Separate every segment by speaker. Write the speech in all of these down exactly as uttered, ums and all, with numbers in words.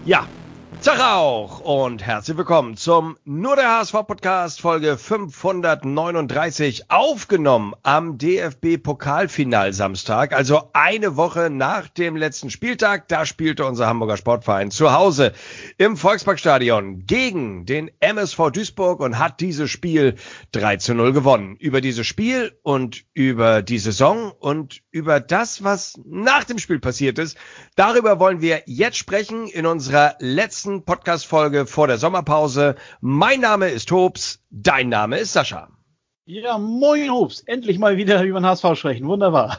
Speaker 1: Ja, Tag auch und herzlich willkommen zum Nur der H S V-Podcast Folge fünfhundertneununddreißig, aufgenommen am D F B-Pokalfinalsamstag, also eine Woche nach dem letzten Spieltag. Da spielte unser Hamburger Sportverein zu Hause im Volksparkstadion gegen den M S V Duisburg und hat dieses Spiel drei zu null gewonnen. Über dieses Spiel und über die Saison und über das, was nach dem Spiel passiert ist, darüber wollen wir jetzt sprechen in unserer letzten Podcast-Folge vor der Sommerpause. Mein Name ist Hobbs, dein Name ist Sascha.
Speaker 2: Ja, moin Hobbs, endlich mal wieder über den H S V sprechen, wunderbar.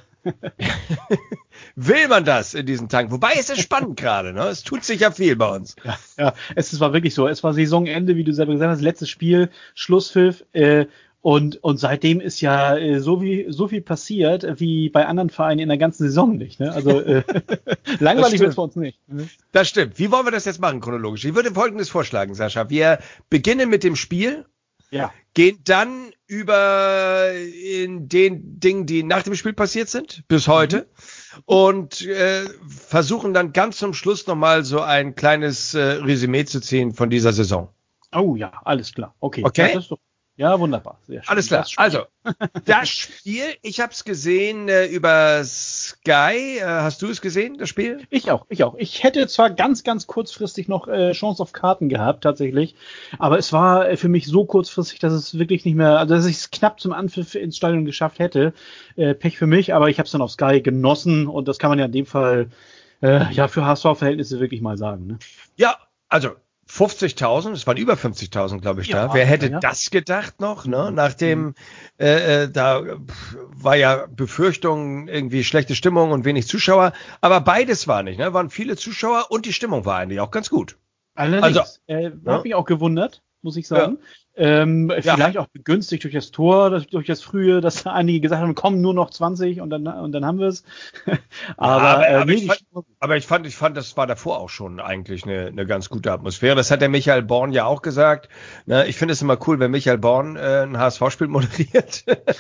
Speaker 1: Will man das in diesen Tagen? Wobei es ist spannend gerade, ne? Es tut sich ja viel bei uns.
Speaker 2: Ja, ja, es war wirklich so. Es war Saisonende, wie du selber gesagt hast, letztes Spiel, Schlusspfiff, äh, Und, und seitdem ist ja äh, so, wie, so viel passiert, wie bei anderen Vereinen in der ganzen Saison nicht. Ne? Also äh, langweilig wird es bei uns nicht. Ne?
Speaker 1: Das stimmt. Wie wollen wir das jetzt machen chronologisch? Ich würde Folgendes vorschlagen, Sascha. Wir beginnen mit dem Spiel,
Speaker 2: ja.
Speaker 1: Gehen dann über in den Dingen, die nach dem Spiel passiert sind, bis heute. Mhm. Und äh, versuchen dann ganz zum Schluss nochmal so ein kleines äh, Resümee zu ziehen von dieser Saison.
Speaker 2: Oh ja, alles klar. Okay.
Speaker 1: Okay.
Speaker 2: Das ist doch Ja, wunderbar. Sehr schön.
Speaker 1: Alles klar. Also, das Spiel, ich habe es gesehen äh, über Sky. Äh, hast du es gesehen, das Spiel?
Speaker 2: Ich auch, ich auch. Ich hätte zwar ganz, ganz kurzfristig noch äh, Chance auf Karten gehabt, tatsächlich. Aber es war äh, für mich so kurzfristig, dass es wirklich nicht mehr, also dass ich es knapp zum Anpfiff ins Stadion geschafft hätte. Äh, Pech für mich, aber ich habe es dann auf Sky genossen. Und das kann man ja in dem Fall äh, ja für H S V-Verhältnisse wirklich mal sagen. Ne?
Speaker 1: Ja, also fünfzigtausend, es waren über fünfzigtausend, glaube ich,
Speaker 2: ja,
Speaker 1: da. Wer hätte
Speaker 2: ja.
Speaker 1: das gedacht noch, ne? Nachdem äh, da war ja Befürchtung, irgendwie schlechte Stimmung und wenig Zuschauer. Aber beides war nicht, ne? Waren viele Zuschauer und die Stimmung war eigentlich auch ganz gut.
Speaker 2: Allerdings,
Speaker 1: also,
Speaker 2: äh,
Speaker 1: ja.
Speaker 2: hat mich auch gewundert, muss ich sagen.
Speaker 1: Ja.
Speaker 2: Ähm,
Speaker 1: Ja.
Speaker 2: Vielleicht auch begünstigt durch das Tor, das, durch das Frühe, dass einige gesagt haben, kommen nur noch zwanzig und dann und dann haben wir es. aber,
Speaker 1: aber,
Speaker 2: äh,
Speaker 1: aber,
Speaker 2: nee,
Speaker 1: ich
Speaker 2: die
Speaker 1: fand,
Speaker 2: Stimmung-
Speaker 1: aber ich fand, ich fand, das war davor auch schon eigentlich eine, eine ganz gute Atmosphäre. Das hat der Michael Born ja auch gesagt. Ne, ich finde es immer cool, wenn Michael Born äh, ein H S V-Spiel moderiert.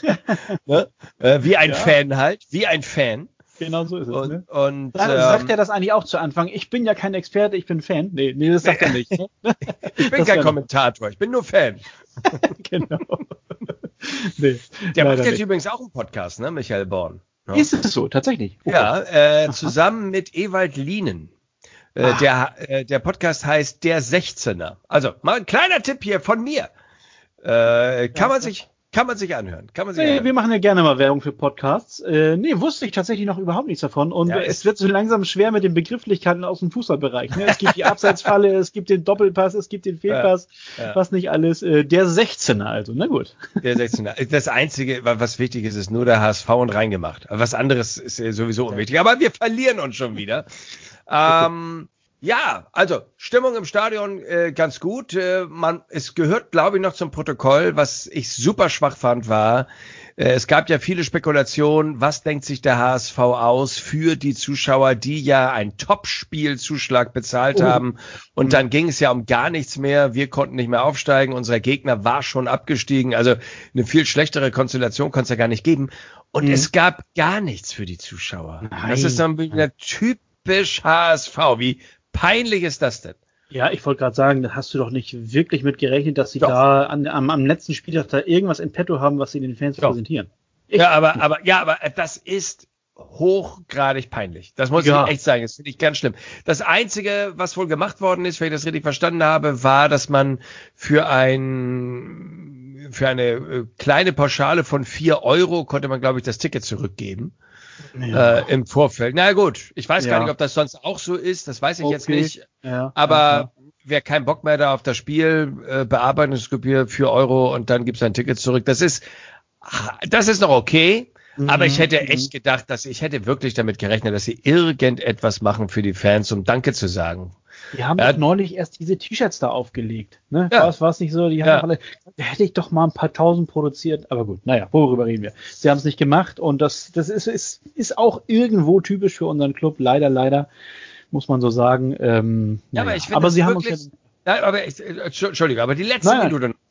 Speaker 1: ne? äh, wie ein
Speaker 2: Ja.
Speaker 1: Fan halt, wie ein Fan.
Speaker 2: Genau so ist es.
Speaker 1: Und,
Speaker 2: Ne?
Speaker 1: und
Speaker 2: Sa-
Speaker 1: ähm,
Speaker 2: Sagt er das eigentlich auch zu Anfang? Ich bin ja kein Experte, ich bin Fan. Nee, nee, das sagt er nicht. Ne?
Speaker 1: ich bin
Speaker 2: Das
Speaker 1: kein
Speaker 2: wär-
Speaker 1: Kommentator, ich bin nur Fan.
Speaker 2: Genau. nee,
Speaker 1: Der
Speaker 2: leider
Speaker 1: macht jetzt
Speaker 2: nicht.
Speaker 1: übrigens auch einen Podcast, ne, Michael Born. Ja,
Speaker 2: Ist es so, tatsächlich? Okay.
Speaker 1: ja äh, zusammen mit Ewald Lienen. Äh,
Speaker 2: Ah.
Speaker 1: der, äh, der Podcast heißt Der sechzehner. Also, mal ein kleiner Tipp hier von mir. Äh, kann man sich, kann man sich anhören. Kann man sich
Speaker 2: Nee,
Speaker 1: anhören.
Speaker 2: wir machen ja gerne mal Werbung für Podcasts. Äh, nee, wusste ich tatsächlich noch überhaupt nichts davon. Und
Speaker 1: Ja,
Speaker 2: äh,
Speaker 1: es-
Speaker 2: es wird so langsam schwer mit den Begrifflichkeiten aus dem Fußballbereich. Ne? Es gibt die Abseitsfalle, es gibt den Doppelpass, es gibt den Fehlpass,
Speaker 1: Ja, ja.
Speaker 2: was nicht alles. Äh, der sechzehner also, na gut.
Speaker 1: Der sechzehner. Das Einzige, was wichtig ist, ist nur der H S V und reingemacht. Was anderes ist äh, sowieso unwichtig. Aber wir verlieren uns schon wieder. Ähm, ja, also Stimmung im Stadion äh, ganz gut. Äh, man, es gehört, glaube ich, noch zum Protokoll. Was ich super schwach fand, war, äh, es gab ja viele Spekulationen. Was denkt sich der H S V aus für die Zuschauer, die ja einen Top-Spielzuschlag bezahlt
Speaker 2: Oh.
Speaker 1: haben? Und dann ging es ja um gar nichts mehr. Wir konnten nicht mehr aufsteigen. Unser Gegner war schon abgestiegen. Also eine viel schlechtere Konstellation konnte es ja gar nicht geben. Und
Speaker 2: Mhm.
Speaker 1: es gab gar nichts für die Zuschauer.
Speaker 2: Nein.
Speaker 1: Das ist dann wieder typisch H S V. Wie peinlich ist das denn?
Speaker 2: Ja, ich wollte gerade sagen, da hast du doch nicht wirklich mit gerechnet, dass sie
Speaker 1: Doch.
Speaker 2: da an, am, am letzten Spieltag da irgendwas in petto haben, was sie den Fans
Speaker 1: Doch.
Speaker 2: präsentieren. Ich-
Speaker 1: Ja, aber, aber, ja, aber das ist hochgradig peinlich. Das muss
Speaker 2: Ja.
Speaker 1: ich echt sagen. Das finde ich ganz schlimm. Das Einzige, was wohl gemacht worden ist, wenn ich das richtig verstanden habe, war, dass man für ein, für eine äh, kleine Pauschale von vier Euro konnte man, glaube ich, das Ticket zurückgeben.
Speaker 2: Ja.
Speaker 1: Äh, im Vorfeld. Na gut, ich weiß
Speaker 2: Ja.
Speaker 1: gar nicht, ob das sonst auch so ist. Das weiß ich jetzt
Speaker 2: Okay.
Speaker 1: nicht.
Speaker 2: Ja,
Speaker 1: Aber
Speaker 2: ja.
Speaker 1: wer keinen Bock mehr da auf das Spiel, äh, Bearbeitungsgebühr vier Euro und dann gibt's ein Ticket zurück. Das ist, das ist noch okay.
Speaker 2: Mhm,
Speaker 1: Aber ich hätte
Speaker 2: mhm.
Speaker 1: echt gedacht, dass ich hätte wirklich damit gerechnet, dass sie irgendetwas machen für die Fans, um Danke zu sagen.
Speaker 2: Die haben
Speaker 1: Ja.
Speaker 2: doch neulich erst diese T-Shirts da aufgelegt. Ne?
Speaker 1: Ja.
Speaker 2: War es nicht so? Die haben
Speaker 1: Ja.
Speaker 2: doch alle, da hätte ich doch mal ein paar tausend produziert. Aber gut, naja, worüber reden wir? Sie haben es nicht gemacht und das, das ist, ist, ist auch irgendwo typisch für unseren Club. Leider, leider, muss man so sagen. Ähm,
Speaker 1: Ja,
Speaker 2: naja.
Speaker 1: aber ich finde
Speaker 2: aber
Speaker 1: das
Speaker 2: sie haben uns
Speaker 1: wirklich,
Speaker 2: ja,
Speaker 1: ja, aber ich, äh, Entschuldigung, aber die letzte
Speaker 2: Nein, nein.
Speaker 1: Minute,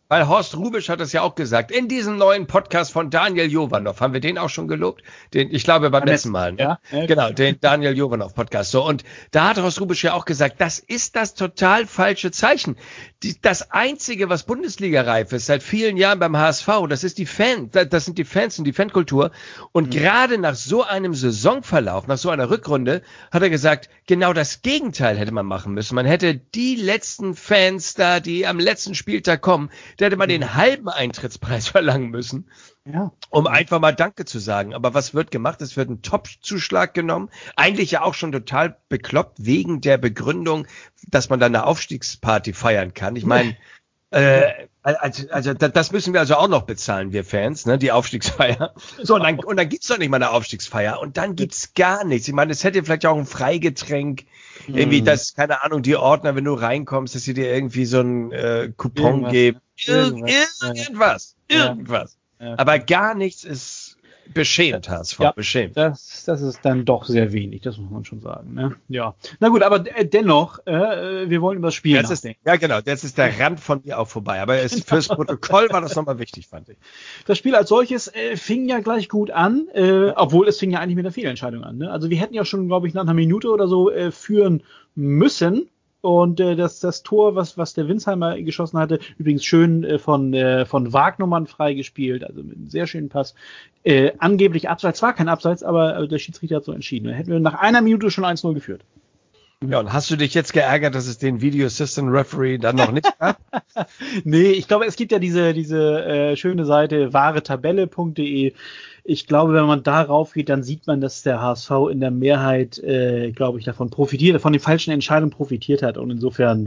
Speaker 1: Weil Horst Rubisch hat es ja auch gesagt, in diesem neuen Podcast von Daniel Jovanov, haben wir den auch schon gelobt? Den, ich glaube beim letzten Mal. Ne? Ja, ja, genau, den Daniel Jovanov Podcast. So, und da hat Horst Rubisch ja auch gesagt, das ist das total falsche Zeichen. Die, das Einzige, was Bundesliga-reif ist, seit vielen Jahren beim H S V, das ist die Fan, das sind die Fans und die Fankultur. Und mhm. gerade nach so einem Saisonverlauf, nach so einer Rückrunde, hat er gesagt, genau das Gegenteil hätte man machen müssen. Man hätte die letzten Fans da, die am letzten Spieltag kommen, da hätte man den halben Eintrittspreis verlangen müssen, ja. um einfach mal Danke zu sagen. Aber was wird gemacht? Es wird ein Top-Zuschlag genommen. Eigentlich ja auch schon total bekloppt wegen der Begründung, dass man dann eine Aufstiegsparty feiern kann. Ich meine, äh, also, also das müssen wir also auch noch bezahlen, wir Fans, ne, die Aufstiegsfeier. So, und dann, und dann gibt's doch nicht mal eine Aufstiegsfeier. Und dann gibt's gar nichts. Ich meine, es hätte vielleicht auch ein Freigetränk, hm. irgendwie, dass, keine Ahnung, die Ordner, wenn du reinkommst, dass sie dir irgendwie so einen äh, Coupon irgendwas. geben. Irgendwas. Irgendwas. Ja. Irgendwas. Ja. Aber gar nichts ist beschämt, H S V,
Speaker 2: ja,
Speaker 1: beschämt.
Speaker 2: Das, das ist dann doch sehr wenig, das muss man schon sagen. Ne? Ja. Na gut, aber äh, dennoch, äh, wir wollen über das Spiel
Speaker 1: jetzt nachdenken. Ist, ja, genau, jetzt ist der Rand von mir auch vorbei. Aber es, fürs Protokoll war das nochmal wichtig, fand ich.
Speaker 2: Das Spiel als solches äh, fing ja gleich gut an, äh, obwohl es fing ja eigentlich mit einer Fehlentscheidung an. Ne? Also wir hätten ja schon, glaube ich, nach einer Minute oder so äh, führen müssen. Und äh, das, das Tor, was, was der Winsheimer geschossen hatte, übrigens schön äh, von, äh, von Wagnumann freigespielt, also mit einem sehr schönen Pass. Äh, angeblich Abseits, war kein Abseits, aber äh, der Schiedsrichter hat so entschieden. Da hätten wir nach einer Minute schon eins null geführt.
Speaker 1: Ja, und hast du dich jetzt geärgert, dass es den Video Assistant Referee dann noch nicht gab?
Speaker 2: Nee, ich glaube, es gibt ja diese, diese äh, schöne Seite wahretabelle punkt de. Ich glaube, wenn man darauf geht, dann sieht man, dass der H S V in der Mehrheit, äh, glaube ich, davon profitiert, von den falschen Entscheidungen profitiert hat. Und insofern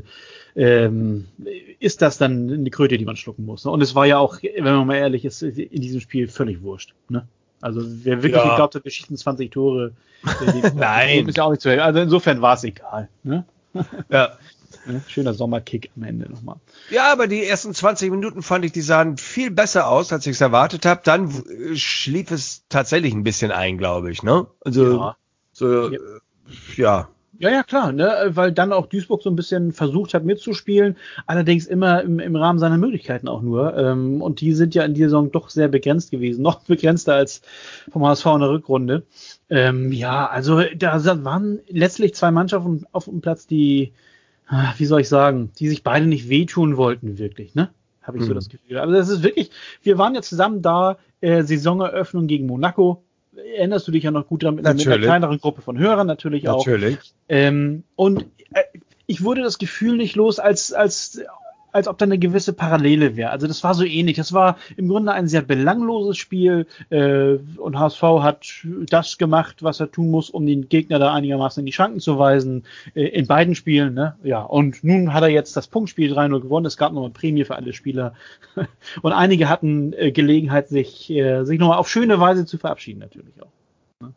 Speaker 2: ähm, ist das dann eine Kröte, die man schlucken muss. Und es war ja auch, wenn man mal ehrlich ist, in diesem Spiel völlig wurscht. Ne? Also wer wirklich ja. geglaubt hat, wir schießen zwanzig Tore, der,
Speaker 1: nein,
Speaker 2: ist ja auch nicht zu helfen. Also insofern war es egal. Ne?
Speaker 1: Ja.
Speaker 2: Schöner Sommerkick am Ende nochmal.
Speaker 1: Ja, aber die ersten zwanzig Minuten fand ich, die sahen viel besser aus, als ich es erwartet habe. Dann schlief es tatsächlich ein bisschen ein, glaube ich, ne? Also, ja. So, ja. ja.
Speaker 2: Ja, ja, klar, ne, weil dann auch Duisburg so ein bisschen versucht hat mitzuspielen, allerdings immer im, im Rahmen seiner Möglichkeiten auch nur. Ähm, und die sind ja in dieser Saison doch sehr begrenzt gewesen, noch begrenzter als vom H S V in der Rückrunde. Ähm, ja, also da waren letztlich zwei Mannschaften auf dem Platz, die, wie soll ich sagen, die sich beide nicht wehtun wollten, wirklich, ne? Habe ich mhm. so das Gefühl. Aber das ist wirklich, wir waren ja zusammen da, äh, Saisoneröffnung gegen Monaco. Erinnerst du dich ja noch gut dran, mit, mit einer kleineren Gruppe von Hörern natürlich, natürlich. auch.
Speaker 1: Natürlich.
Speaker 2: Ähm, und äh, ich wurde das Gefühl nicht los, als, als, als ob da eine gewisse Parallele wäre. Also das war so ähnlich. Das war im Grunde ein sehr belangloses Spiel äh, und H S V hat das gemacht, was er tun muss, um den Gegner da einigermaßen in die Schranken zu weisen, äh, in beiden Spielen. Ne? Ja, und nun hat er jetzt das Punktspiel drei null gewonnen. Es gab noch eine Prämie für alle Spieler und einige hatten äh, Gelegenheit, sich, äh, sich nochmal auf schöne Weise zu verabschieden natürlich auch. Ne?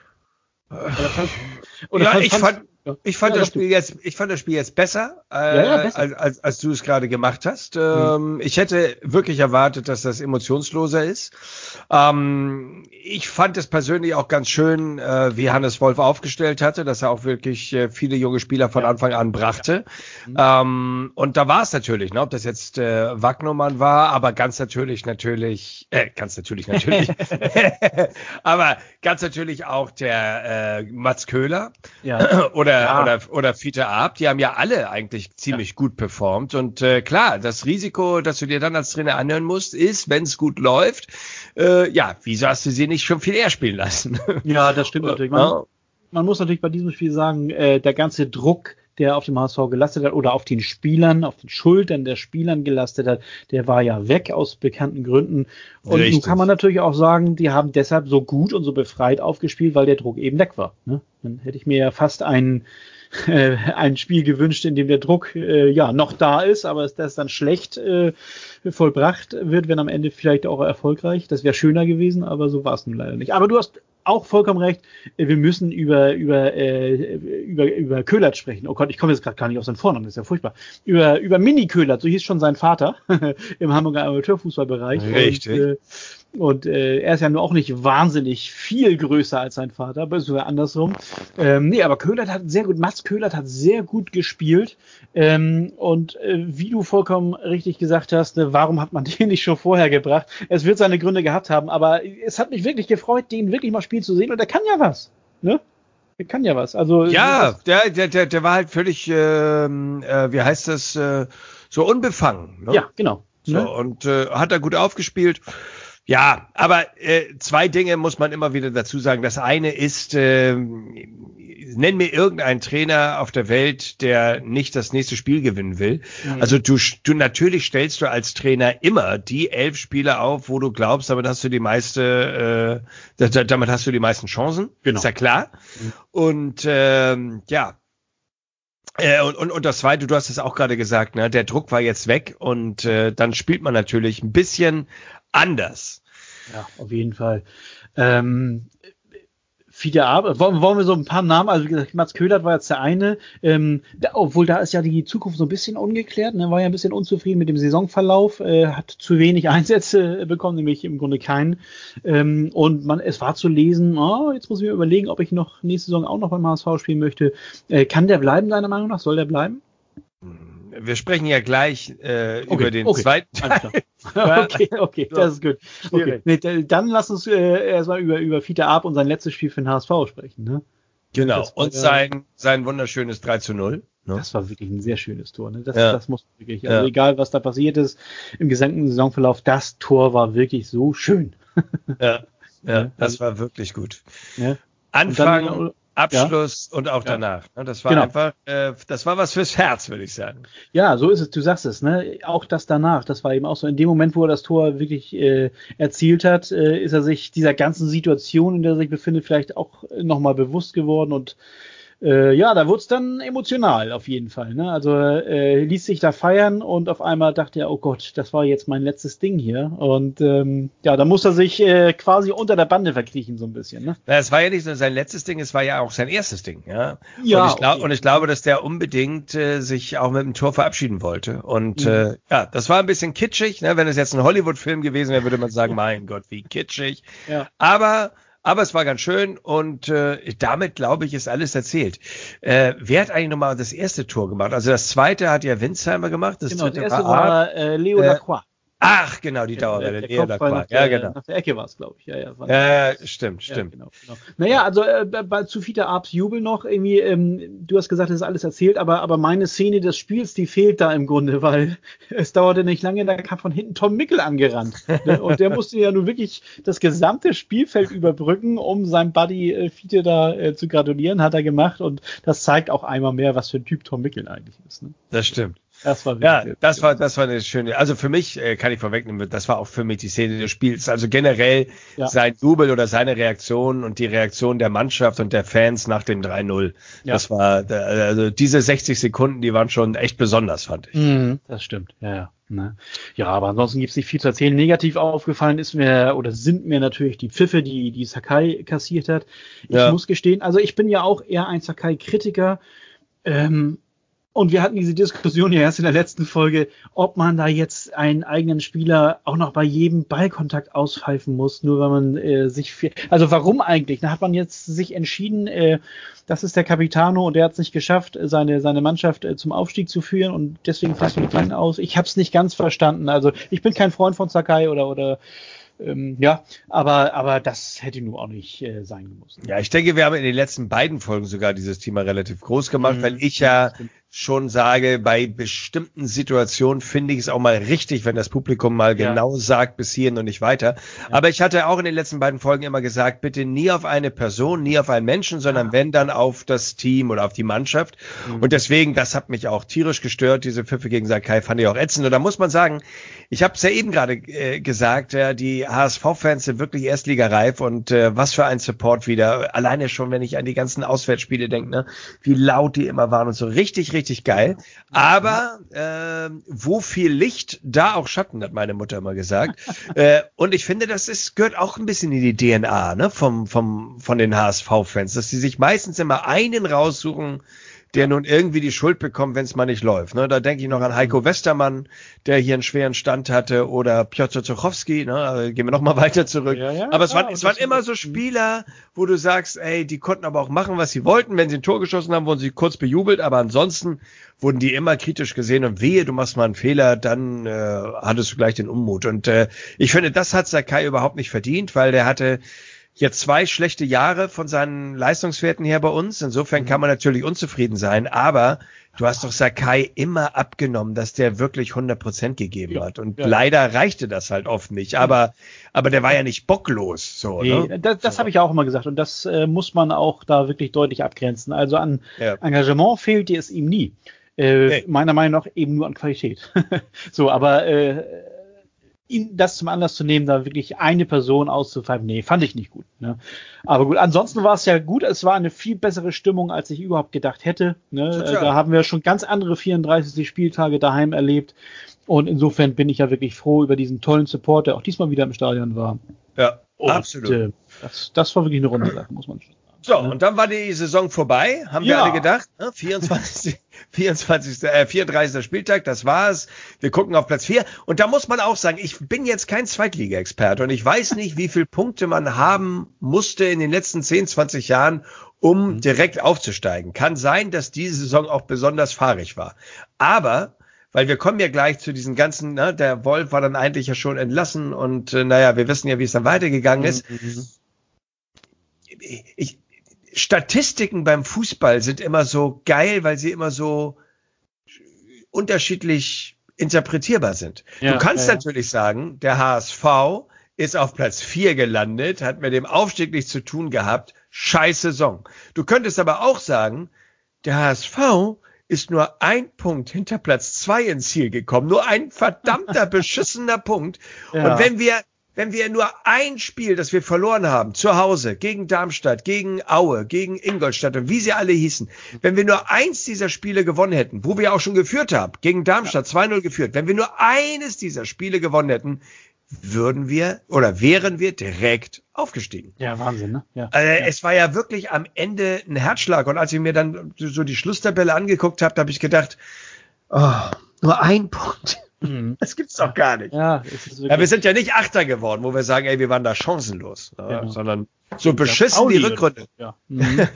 Speaker 1: Oder fand, oder ja, fand, ich fand, ich fand ja, das Spiel jetzt, ich fand das Spiel jetzt besser, äh, ja, ja, besser. Als, als, als du es gerade gemacht hast. Ähm, mhm. Ich hätte wirklich erwartet, dass das emotionsloser ist. Ähm, ich fand es persönlich auch ganz schön, äh, wie Hannes Wolf aufgestellt hatte, dass er auch wirklich äh, viele junge Spieler von ja. Anfang an brachte. Mhm. Ähm, und da war es natürlich, ne, ob das jetzt äh, Wagnumann war, aber ganz natürlich, natürlich, äh, ganz natürlich, natürlich, aber ganz natürlich auch der äh, Mats Köhler ja. oder Ja. Oder, oder Fiete Arp, die haben ja alle eigentlich ziemlich ja. gut performt. Und äh, klar, das Risiko, das du dir dann als Trainer anhören musst, ist, wenn es gut läuft, äh, ja, wieso hast du sie nicht schon viel eher spielen lassen?
Speaker 2: Ja, das stimmt natürlich. Man, ja. man muss natürlich bei diesem Spiel sagen, äh, der ganze Druck, der auf dem H S V gelastet hat oder auf den Spielern, auf den Schultern der Spielern gelastet hat, der war ja weg aus bekannten Gründen. Und Richtig. Nun kann man natürlich auch sagen, die haben deshalb so gut und so befreit aufgespielt, weil der Druck eben weg war. Ne? Dann hätte ich mir ja fast ein, äh, ein Spiel gewünscht, in dem der Druck äh, ja noch da ist, aber das dann schlecht äh, vollbracht wird, wenn am Ende vielleicht auch erfolgreich. Das wäre schöner gewesen, aber so war es nun leider nicht. Aber du hast auch vollkommen recht, wir müssen über über äh, über über Köhlert sprechen. Oh Gott, ich komme jetzt gerade gar nicht auf seinen Vornamen, das ist ja furchtbar. Über über Mini Köhlert, so hieß schon sein Vater im Hamburger Amateurfußballbereich.
Speaker 1: Richtig.
Speaker 2: Und, Und äh, er ist ja nur auch nicht wahnsinnig viel größer als sein Vater, aber sogar andersrum. Ähm, nee, aber Köhlert hat sehr gut, Mats Köhlert hat sehr gut gespielt. Ähm, und äh, wie du vollkommen richtig gesagt hast, ne, warum hat man den nicht schon vorher gebracht? Es wird seine Gründe gehabt haben, aber es hat mich wirklich gefreut, den wirklich mal spielen zu sehen. Und der kann ja was, ne? Der kann ja was. Also
Speaker 1: ja, der, der, der, der war halt völlig, ähm, äh, wie heißt das, äh, so unbefangen. Ne?
Speaker 2: Ja, genau.
Speaker 1: So,
Speaker 2: ne?
Speaker 1: Und äh, hat er gut aufgespielt. Ja, aber äh, zwei Dinge muss man immer wieder dazu sagen. Das eine ist, äh, nenn mir irgendeinen Trainer auf der Welt, der nicht das nächste Spiel gewinnen will. Mhm. Also du, du natürlich stellst du als Trainer immer die elf Spieler auf, wo du glaubst, damit hast du die meiste, äh, damit hast du die meisten Chancen. Genau. Ist ja klar. Mhm. Und ähm, ja. Äh, und, und, und das Zweite, du hast es auch gerade gesagt, ne, der Druck war jetzt weg und äh, dann spielt man natürlich ein bisschen anders.
Speaker 2: Ja, auf jeden Fall. Ähm, Fiete Ab, wollen, wollen wir so ein paar Namen, also wie gesagt, Mats Köhlert war jetzt der eine, ähm, da, obwohl da ist ja die Zukunft so ein bisschen ungeklärt, ne, war ja ein bisschen unzufrieden mit dem Saisonverlauf, äh, hat zu wenig Einsätze bekommen, nämlich im Grunde keinen. Ähm, und man, es war zu lesen, oh, jetzt muss ich mir überlegen, ob ich noch nächste Saison auch noch beim H S V spielen möchte. Äh, kann der bleiben, deiner Meinung nach? Soll der bleiben?
Speaker 1: Wir sprechen ja gleich äh,
Speaker 2: okay,
Speaker 1: über den
Speaker 2: okay.
Speaker 1: zweiten
Speaker 2: Teil. okay, okay, so. Das ist gut. Okay. Nee, dann lass uns äh, erstmal über, über Fiete Ab und sein letztes Spiel für den H S V sprechen. Ne?
Speaker 1: Genau,
Speaker 2: war,
Speaker 1: und sein, sein wunderschönes drei zu null. Ne?
Speaker 2: Das war wirklich ein sehr schönes Tor. Ne? Das,
Speaker 1: ja.
Speaker 2: das muss wirklich, also
Speaker 1: ja.
Speaker 2: egal was da passiert ist im gesamten Saisonverlauf, das Tor war wirklich so schön.
Speaker 1: ja, ja, das war wirklich gut.
Speaker 2: Ja.
Speaker 1: Anfang,
Speaker 2: dann,
Speaker 1: Abschluss
Speaker 2: ja.
Speaker 1: und auch
Speaker 2: ja.
Speaker 1: danach. Das war
Speaker 2: genau.
Speaker 1: einfach, äh, das war was fürs Herz, würde ich sagen.
Speaker 2: Ja, so ist es, du sagst es, ne? Auch das danach, das war eben auch so. In dem Moment, wo er das Tor wirklich äh, erzielt hat, äh, ist er sich dieser ganzen Situation, in der er sich befindet, vielleicht auch nochmal bewusst geworden und äh, ja, da wurde es dann emotional auf jeden Fall. Ne? Also äh, ließ sich da feiern und auf einmal dachte er, oh Gott, das war jetzt mein letztes Ding hier. Und ähm, ja, da muss er sich äh, quasi unter der Bande verkriechen so ein bisschen. Ne?
Speaker 1: Na, es war ja nicht nur sein letztes Ding, es war ja auch sein erstes Ding. Ja,
Speaker 2: ja
Speaker 1: und, ich glaub,
Speaker 2: okay.
Speaker 1: und ich glaube, dass der unbedingt äh, sich auch mit dem Tor verabschieden wollte. Und mhm. äh, ja, das war ein bisschen kitschig. Ne? Wenn es jetzt ein Hollywood-Film gewesen wäre, würde man sagen, mein Gott, wie kitschig.
Speaker 2: Ja.
Speaker 1: Aber Aber es war ganz schön und äh, damit, glaube ich, ist alles erzählt. Äh, wer hat eigentlich nochmal das erste Tor gemacht? Also das zweite hat ja Winsheimer gemacht. Das
Speaker 2: genau,
Speaker 1: dritte
Speaker 2: das erste
Speaker 1: war,
Speaker 2: war äh, Leo
Speaker 1: äh,
Speaker 2: Lacroix.
Speaker 1: Ach, genau, die Dauerwelle.
Speaker 2: Der, der
Speaker 1: Leo Lacroix.
Speaker 2: nach,
Speaker 1: Ja,
Speaker 2: der,
Speaker 1: genau.
Speaker 2: nach der Ecke war es, glaube ich. Ja, ja, war
Speaker 1: ja, ja, stimmt, stimmt.
Speaker 2: Ja, genau, genau. Naja, also äh, bei, zu Fiete Abs Jubel noch irgendwie, ähm, du hast gesagt, das ist alles erzählt, aber, aber meine Szene des Spiels, die fehlt da im Grunde, weil es dauerte nicht lange, da kam von hinten Tom Mickel angerannt. Ne? Und der musste ja nun wirklich das gesamte Spielfeld überbrücken, um seinem Buddy äh, Fiete da äh, zu gratulieren, hat er gemacht. Und das zeigt auch einmal mehr, was für ein Typ Tom Mickel eigentlich ist. Ne?
Speaker 1: Das stimmt.
Speaker 2: Das war
Speaker 1: ja, das war, das war eine schöne, also für mich, äh, kann ich vorwegnehmen, das war auch für mich die Szene des Spiels. Also generell ja. sein Jubel oder seine Reaktion und die Reaktion der Mannschaft und der Fans nach dem drei null. Ja. Das war, also diese sechzig Sekunden, die waren schon echt besonders, fand ich.
Speaker 2: Mhm, das stimmt, ja, ja. Ne? Ja, aber ansonsten gibt's nicht viel zu erzählen. Negativ aufgefallen ist mir, oder sind mir natürlich die Pfiffe, die, die Sakai kassiert hat. Ich ja. muss gestehen, also ich bin ja auch eher ein Sakai-Kritiker, ähm, und wir hatten diese Diskussion ja erst in der letzten Folge, ob man da jetzt einen eigenen Spieler auch noch bei jedem Ballkontakt auspfeifen muss, nur wenn man äh, sich für, also warum eigentlich? Da hat man jetzt sich entschieden, äh, das ist der Capitano und der hat es nicht geschafft, seine seine Mannschaft äh, zum Aufstieg zu führen und deswegen fällt man klein aus. Ich habe es nicht ganz verstanden. Also ich bin kein Freund von Sakai oder oder Ähm, ja, aber aber das hätte nur auch nicht äh, sein müssen.
Speaker 1: Ja, ich denke, wir haben in den letzten beiden Folgen sogar dieses Thema relativ groß gemacht, mhm. weil ich ja schon sage, bei bestimmten Situationen finde ich es auch mal richtig, wenn das Publikum mal ja. genau sagt, bis hierhin und nicht weiter. Ja. Aber ich hatte auch in den letzten beiden Folgen immer gesagt, bitte nie auf eine Person, nie auf einen Menschen, sondern ja. wenn dann auf das Team oder auf die Mannschaft. Mhm. Und deswegen, das hat mich auch tierisch gestört, diese Pfiffe gegen Sakai fand ich auch ätzend. Und da muss man sagen, ich habe es ja eben gerade äh, gesagt, ja, die H S V-Fans sind wirklich erstligareif und äh, was für ein Support wieder. Alleine schon, wenn ich an die ganzen Auswärtsspiele denke, ne, wie laut die immer waren und so. Richtig, richtig geil. Aber äh, wo viel Licht, da auch Schatten, hat meine Mutter immer gesagt. äh, und ich finde, das ist gehört auch ein bisschen in die D N A, ne, vom vom von den H S V-Fans, dass sie sich meistens immer einen raussuchen, der nun irgendwie die Schuld bekommt, wenn es mal nicht läuft. Ne? Da denke ich noch an Heiko Westermann, der hier einen schweren Stand hatte, oder Piotr Zuchowski, ne? Also gehen wir noch mal weiter zurück. Ja, ja, aber es, ja, waren, es waren immer so Spieler, wo du sagst, ey, die konnten aber auch machen, was sie wollten. Wenn sie ein Tor geschossen haben, wurden sie kurz bejubelt, aber ansonsten wurden die immer kritisch gesehen und wehe, du machst mal einen Fehler, dann äh, hattest du gleich den Unmut. Und äh, ich finde, das hat Sakai überhaupt nicht verdient, weil der hatte jetzt zwei schlechte Jahre von seinen Leistungswerten her bei uns. Insofern kann man natürlich unzufrieden sein, aber du hast doch Sakai immer abgenommen, dass der wirklich hundert Prozent gegeben hat. Und ja. leider reichte das halt oft nicht. Aber, aber der war ja nicht bocklos. So,
Speaker 2: nee,
Speaker 1: ne?
Speaker 2: Das, das so. habe ich auch immer gesagt. Und das äh, muss man auch da wirklich deutlich abgrenzen. Also an ja. Engagement fehlte es ihm nie. Äh, nee. Meiner Meinung nach eben nur an Qualität. so, aber äh, ihn das zum Anlass zu nehmen, da wirklich eine Person auszupfeifen, nee, fand ich nicht gut. Ne? Aber gut, ansonsten war es ja gut, es war eine viel bessere Stimmung, als ich überhaupt gedacht hätte. Ne? Da haben wir schon ganz andere vierunddreißig Spieltage daheim erlebt und insofern bin ich ja wirklich froh über diesen tollen Support, der auch diesmal wieder im Stadion war.
Speaker 1: Ja,
Speaker 2: und,
Speaker 1: absolut.
Speaker 2: Äh, das, das war wirklich eine runde Sache, muss man schon sagen.
Speaker 1: So, und dann war die Saison vorbei, haben ja. wir alle gedacht, ne? vierundzwanzigster vierundzwanzigster Äh, vierunddreißigster Spieltag, das war's. Wir gucken auf Platz vier. Und da muss man auch sagen, ich bin jetzt kein Zweitliga-Experte und ich weiß nicht, wie viele Punkte man haben musste in den letzten zehn, zwanzig Jahren, um mhm. direkt aufzusteigen. Kann sein, dass diese Saison auch besonders fahrig war. Aber, weil wir kommen ja gleich zu diesen ganzen, ne, der Wolf war dann eigentlich ja schon entlassen und äh, naja, wir wissen ja, wie es dann weitergegangen ist. Mhm. Ich, Statistiken beim Fußball sind immer so geil, weil sie immer so unterschiedlich interpretierbar sind. Ja, du kannst ja, natürlich ja. sagen, der H S V ist auf Platz vier gelandet, hat mit dem Aufstieg nichts zu tun gehabt, scheiß Saison. Du könntest aber auch sagen, der H S V ist nur ein Punkt hinter Platz zwei ins Ziel gekommen, nur ein verdammter beschissener Punkt. Ja. Und wenn wir Wenn wir nur ein Spiel, das wir verloren haben, zu Hause, gegen Darmstadt, gegen Aue, gegen Ingolstadt und wie sie alle hießen, wenn wir nur eins dieser Spiele gewonnen hätten, wo wir auch schon geführt haben, gegen Darmstadt ja. zwei null geführt, wenn wir nur eines dieser Spiele gewonnen hätten, würden wir oder wären wir direkt aufgestiegen.
Speaker 2: Ja, Wahnsinn, ne? Ja.
Speaker 1: Also,
Speaker 2: ja.
Speaker 1: Es war ja wirklich am Ende ein Herzschlag und als ich mir dann so die Schlusstabelle angeguckt habe, da habe ich gedacht, oh, nur ein Punkt. Das gibt's doch gar nicht. Ja, es ist ja, wir sind ja nicht Achter geworden, wo wir sagen, ey, wir waren da chancenlos, ja, genau. sondern so beschissen die Rückrunde. Ja. Mhm.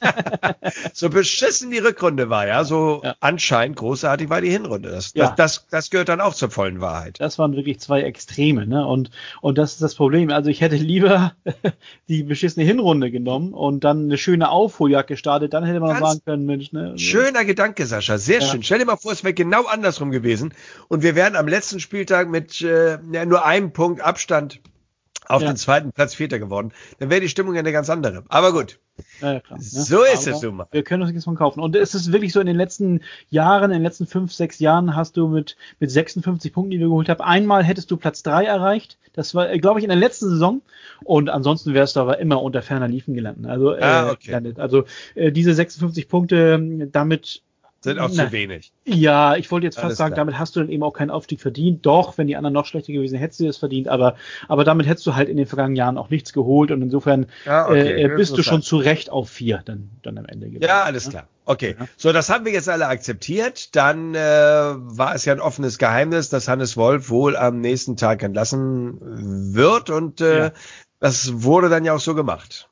Speaker 1: so beschissen die Rückrunde war, ja, so ja. anscheinend großartig war die Hinrunde. Das, ja. das, das, das gehört dann auch zur vollen Wahrheit.
Speaker 2: Das waren wirklich zwei Extreme, ne? Und, und das ist das Problem. Also ich hätte lieber die beschissene Hinrunde genommen und dann eine schöne Aufholjagd gestartet, dann hätte man Ganz sagen können, Mensch, ne?
Speaker 1: Schöner Gedanke, Sascha, sehr ja. schön. Stell dir mal vor, es wäre genau andersrum gewesen und wir wären am letzten Spieltag mit äh, ja, nur einem Punkt Abstand auf ja. den zweiten Platz Vierter geworden, dann wäre die Stimmung ja eine ganz andere. Aber gut, ja, ja, klar, ne? so ist Aber es nun mal.
Speaker 2: Wir können uns nichts von kaufen. Und es ist wirklich so, in den letzten Jahren, in den letzten fünf, sechs Jahren hast du mit, mit sechsundfünfzig Punkten, die du geholt hast, einmal hättest du Platz drei erreicht. Das war, glaube ich, in der letzten Saison. Und ansonsten wärst du aber immer unter ferner Liefen gelandet. Also, ah, okay. äh, gelandet. also äh, diese sechsundfünfzig Punkte, damit
Speaker 1: sind auch Na, zu wenig.
Speaker 2: Ja, ich wollte jetzt fast Alles sagen, klar. damit hast du dann eben auch keinen Aufstieg verdient. Doch, wenn die anderen noch schlechter gewesen, hättest du das verdient. Aber, aber damit hättest du halt in den vergangenen Jahren auch nichts geholt. Und insofern ja, okay. äh, bist du schon zu Recht auf vier dann, dann am Ende gewesen.
Speaker 1: Ja, alles ne? klar. Okay, ja. So, das haben wir jetzt alle akzeptiert. Dann äh, war es ja ein offenes Geheimnis, dass Hannes Wolf wohl am nächsten Tag entlassen wird. Und äh, ja. das wurde dann ja auch so gemacht.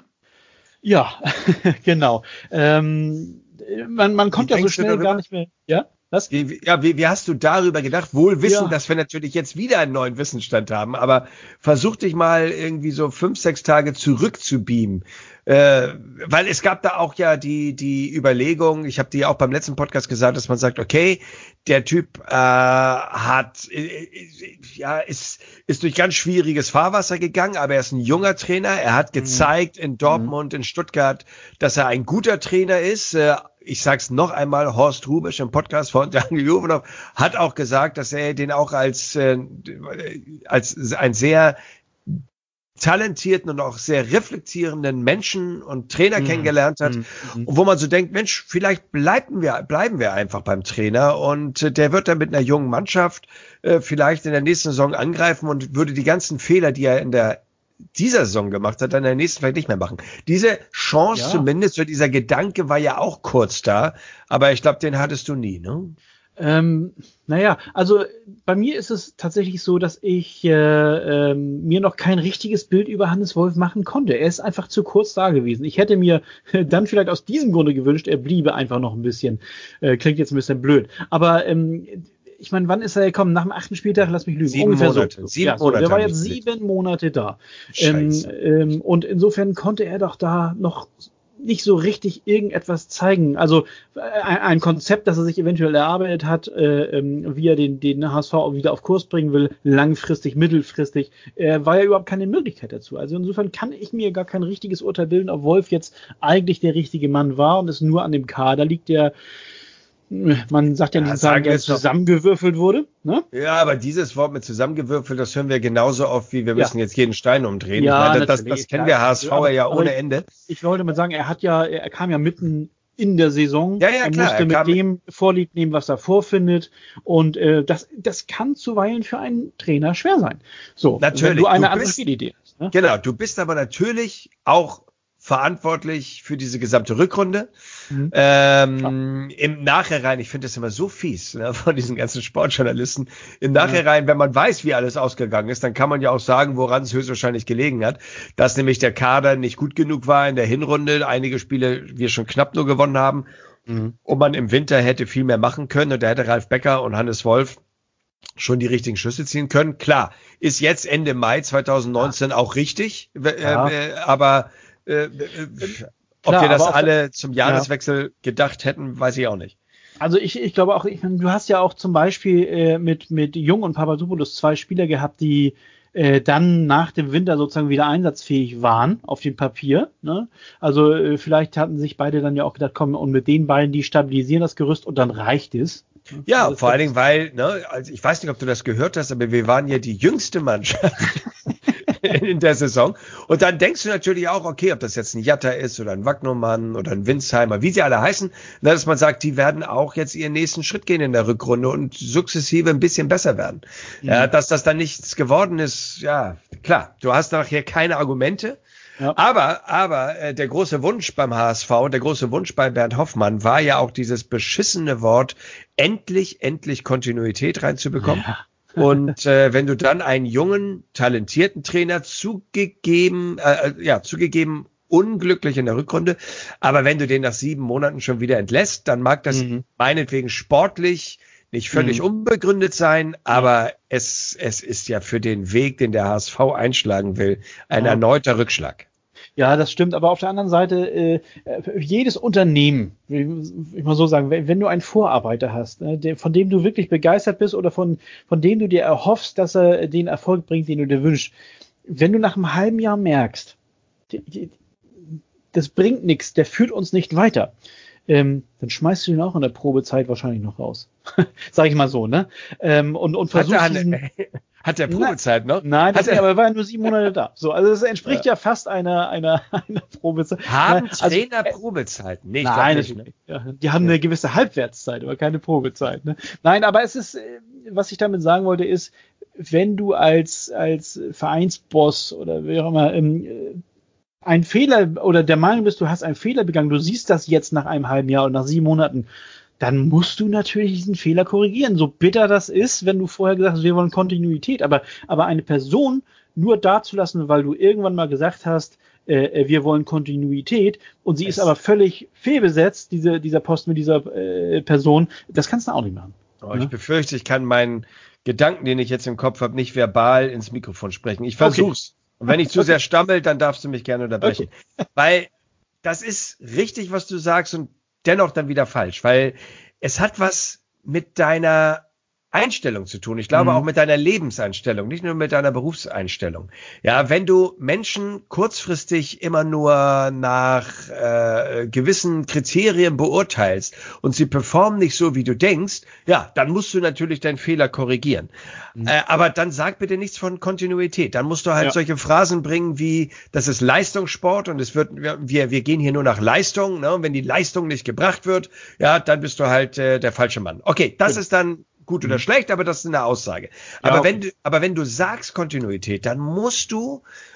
Speaker 2: Ja, genau. Ähm, Man, man kommt ja so schnell gar nicht mehr. Ja, was?
Speaker 1: Wie, ja, wie, wie hast du darüber gedacht? Wohl wissen, ja. dass wir natürlich jetzt wieder einen neuen Wissensstand haben, aber versuch dich mal irgendwie so fünf, sechs Tage zurückzubeamen. Äh, weil es gab da auch ja die die Überlegung, ich habe die auch beim letzten Podcast gesagt, dass man sagt, okay, der Typ äh, hat äh, ja ist ist durch ganz schwieriges Fahrwasser gegangen, aber er ist ein junger Trainer, er hat gezeigt mhm. in Dortmund, in Stuttgart, dass er ein guter Trainer ist. Äh, ich sag's noch einmal, Horst Hrubesch im Podcast von Daniel Juvenov hat auch gesagt, dass er den auch als äh, als ein sehr talentierten und auch sehr reflektierenden Menschen und Trainer mhm. kennengelernt hat, mhm. und wo man so denkt, Mensch, vielleicht bleiben wir, bleiben wir einfach beim Trainer und äh, der wird dann mit einer jungen Mannschaft äh, vielleicht in der nächsten Saison angreifen und würde die ganzen Fehler, die er in der dieser Saison gemacht hat, dann in der nächsten vielleicht nicht mehr machen. Diese Chance
Speaker 2: Ja.
Speaker 1: zumindest, so dieser Gedanke war ja auch kurz da, aber ich glaube, den hattest du nie, ne?
Speaker 2: Ähm, naja, also bei mir ist es tatsächlich so, dass ich äh, ähm, mir noch kein richtiges Bild über Hannes Wolf machen konnte. Er ist einfach zu kurz da gewesen. Ich hätte mir dann vielleicht aus diesem Grunde gewünscht, er bliebe einfach noch ein bisschen. Äh, klingt jetzt ein bisschen blöd. Aber ähm, ich meine, wann ist er gekommen? Nach dem achten Spieltag, lass mich lügen.
Speaker 1: Sieben
Speaker 2: Ungefähr
Speaker 1: Monate.
Speaker 2: so.
Speaker 1: Sieben
Speaker 2: ja, so.
Speaker 1: Monate
Speaker 2: Der war
Speaker 1: haben
Speaker 2: jetzt
Speaker 1: die
Speaker 2: sieben Monate da. Ähm,
Speaker 1: Scheiße.
Speaker 2: ähm, und insofern konnte er doch da noch nicht so richtig irgendetwas zeigen. Also äh, ein, ein Konzept, das er sich eventuell erarbeitet hat, äh, ähm, wie er den, den H S V auch wieder auf Kurs bringen will, langfristig, mittelfristig, äh, war ja überhaupt keine Möglichkeit dazu. Also insofern kann ich mir gar kein richtiges Urteil bilden, ob Wolf jetzt eigentlich der richtige Mann war und es nur an dem Kader liegt, der, man sagt ja,
Speaker 1: Ja,
Speaker 2: in diesen
Speaker 1: sagen
Speaker 2: Tagen, der
Speaker 1: wir es doch.
Speaker 2: zusammengewürfelt wurde. Ne?
Speaker 1: Ja, aber dieses Wort mit zusammengewürfelt, das hören wir genauso oft, wie wir
Speaker 2: Ja.
Speaker 1: müssen jetzt jeden Stein umdrehen.
Speaker 2: Ja,
Speaker 1: ich meine, das, das,
Speaker 2: natürlich.
Speaker 1: das kennen
Speaker 2: Ja,
Speaker 1: wir H S V
Speaker 2: aber-
Speaker 1: ja
Speaker 2: aber
Speaker 1: ohne
Speaker 2: ich-
Speaker 1: Ende.
Speaker 2: Ich wollte mal sagen, er hat ja, er kam ja mitten in der Saison.
Speaker 1: Ja, ja,
Speaker 2: er
Speaker 1: klar,
Speaker 2: musste
Speaker 1: er
Speaker 2: mit
Speaker 1: kam-
Speaker 2: dem Vorlieb nehmen, was er vorfindet. Und äh, das, das kann zuweilen für einen Trainer schwer sein. So,
Speaker 1: Natürlich,
Speaker 2: wenn du eine
Speaker 1: du
Speaker 2: andere
Speaker 1: bist-
Speaker 2: Spielidee hast. Ne?
Speaker 1: Genau, du bist aber natürlich auch verantwortlich für diese gesamte Rückrunde.
Speaker 2: Mhm.
Speaker 1: Ähm, Im Nachhinein, ich finde das immer so fies, ne, von diesen ganzen Sportjournalisten. Im Nachhinein, wenn man weiß, wie alles ausgegangen ist, dann kann man ja auch sagen, woran es höchstwahrscheinlich gelegen hat, dass nämlich der Kader nicht gut genug war in der Hinrunde, einige Spiele wir schon knapp nur gewonnen haben
Speaker 2: Mhm.
Speaker 1: und man im Winter hätte viel mehr machen können und da hätte Ralf Becker und Hannes Wolf schon die richtigen Schlüsse ziehen können. Klar, ist jetzt Ende Mai zweitausendneunzehn ja. auch richtig, äh,
Speaker 2: Ja.
Speaker 1: äh, aber äh, äh, ob
Speaker 2: Klar,
Speaker 1: wir das
Speaker 2: aber auch-
Speaker 1: alle zum Jahreswechsel gedacht hätten, weiß ich auch nicht.
Speaker 2: Also ich, ich glaube auch, ich meine, du hast ja auch zum Beispiel äh, mit, mit Jung und Papadopoulos zwei Spieler gehabt, die äh, dann nach dem Winter sozusagen wieder einsatzfähig waren auf dem Papier. Ne? Also äh, vielleicht hatten sich beide dann ja auch gedacht, komm, und mit den beiden, die stabilisieren das Gerüst und dann reicht es.
Speaker 1: Ja,
Speaker 2: Also
Speaker 1: vor allen
Speaker 2: das-
Speaker 1: Dingen, weil, ne, also ich weiß nicht, ob du das gehört hast, aber wir waren ja die jüngste Mannschaft in der Saison. Und dann denkst du natürlich auch, okay, ob das jetzt ein Jatta ist oder ein Wagnermann oder ein Winsheimer, wie sie alle heißen, na, dass man sagt, die werden auch jetzt ihren nächsten Schritt gehen in der Rückrunde und sukzessive ein bisschen besser werden.
Speaker 2: Mhm.
Speaker 1: Ja, dass das dann nichts geworden ist, ja, klar, du hast nachher keine Argumente.
Speaker 2: Ja.
Speaker 1: Aber, aber äh, der große Wunsch beim H S V, der große Wunsch bei Bernd Hoffmann war ja auch dieses beschissene Wort, endlich, endlich Kontinuität reinzubekommen.
Speaker 2: Ja.
Speaker 1: Und äh, wenn du dann einen jungen, talentierten Trainer zugegeben, äh, ja, zugegeben unglücklich in der Rückrunde, aber wenn du den nach sieben Monaten schon wieder entlässt, dann mag das
Speaker 2: Mhm.
Speaker 1: meinetwegen sportlich nicht völlig
Speaker 2: Mhm.
Speaker 1: unbegründet sein, aber es, es ist ja für den Weg, den der H S V einschlagen will, ein
Speaker 2: Ja.
Speaker 1: erneuter Rückschlag.
Speaker 2: Ja, das stimmt, aber auf der anderen Seite, äh, jedes Unternehmen, will ich mal so sagen, wenn, wenn du einen Vorarbeiter hast, ne, der, von dem du wirklich begeistert bist oder von, von dem du dir erhoffst, dass er den Erfolg bringt, den du dir wünschst, wenn du nach einem halben Jahr merkst, die, die, das bringt nichts, der führt uns nicht weiter, ähm, dann schmeißt du ihn auch in der Probezeit wahrscheinlich noch raus. Sag ich mal so, ne? Ähm, und, und
Speaker 1: Hat
Speaker 2: versuchst
Speaker 1: er,
Speaker 2: diesen...
Speaker 1: eine, hat der Probezeit noch?
Speaker 2: Nein, das
Speaker 1: Hat
Speaker 2: nicht,
Speaker 1: er,
Speaker 2: aber er war ja nur sieben Monate da. So, also das entspricht ja, ja fast einer, einer, einer Probezeit.
Speaker 1: haben
Speaker 2: Nein, also,
Speaker 1: Trainer Probezeit? Nee, ich
Speaker 2: Nein,
Speaker 1: glaub
Speaker 2: nicht,
Speaker 1: nicht. Ne?
Speaker 2: ja, die haben eine gewisse Halbwertszeit, aber keine Probezeit. Ne? Nein, aber es ist, äh, was ich damit sagen wollte, ist, wenn du als, als Vereinsboss oder wie auch immer ähm, äh, ein Fehler oder der Meinung bist, du hast einen Fehler begangen, du siehst das jetzt nach einem halben Jahr oder nach sieben Monaten, dann musst du natürlich diesen Fehler korrigieren. So bitter das ist, wenn du vorher gesagt hast, wir wollen Kontinuität. Aber, aber eine Person nur dazulassen, weil du irgendwann mal gesagt hast, äh, wir wollen Kontinuität und sie
Speaker 1: Es-
Speaker 2: ist aber völlig fehlbesetzt, diese, dieser Posten mit dieser äh, Person, das kannst du auch nicht machen.
Speaker 1: Oh, ich befürchte, ich kann meinen Gedanken, den ich jetzt im Kopf habe, nicht verbal ins Mikrofon sprechen. Ich versuch's. Und wenn ich zu sehr stammel, dann darfst du mich gerne unterbrechen. Weil das ist richtig, was du sagst und dennoch dann wieder falsch, weil es hat was mit deiner Einstellung zu tun. Ich glaube
Speaker 2: Mhm.
Speaker 1: auch mit deiner Lebenseinstellung, nicht nur mit deiner Berufseinstellung. Ja, wenn du Menschen kurzfristig immer nur nach äh, gewissen Kriterien beurteilst und sie performen nicht so, wie du denkst, ja, dann musst du natürlich deinen Fehler korrigieren. Mhm. Äh, aber dann sag bitte nichts von Kontinuität. Dann musst du halt
Speaker 2: Ja.
Speaker 1: solche Phrasen bringen wie, das ist Leistungssport und es wird, wir, wir gehen hier nur nach Leistung, ne? Und wenn die Leistung nicht gebracht wird, ja, dann bist du halt äh, der falsche Mann. Okay, das
Speaker 2: Ja.
Speaker 1: ist dann gut oder schlecht, aber das ist eine Aussage.
Speaker 2: Ja,
Speaker 1: aber
Speaker 2: okay.
Speaker 1: wenn du, aber wenn du sagst Kontinuität, dann musst du,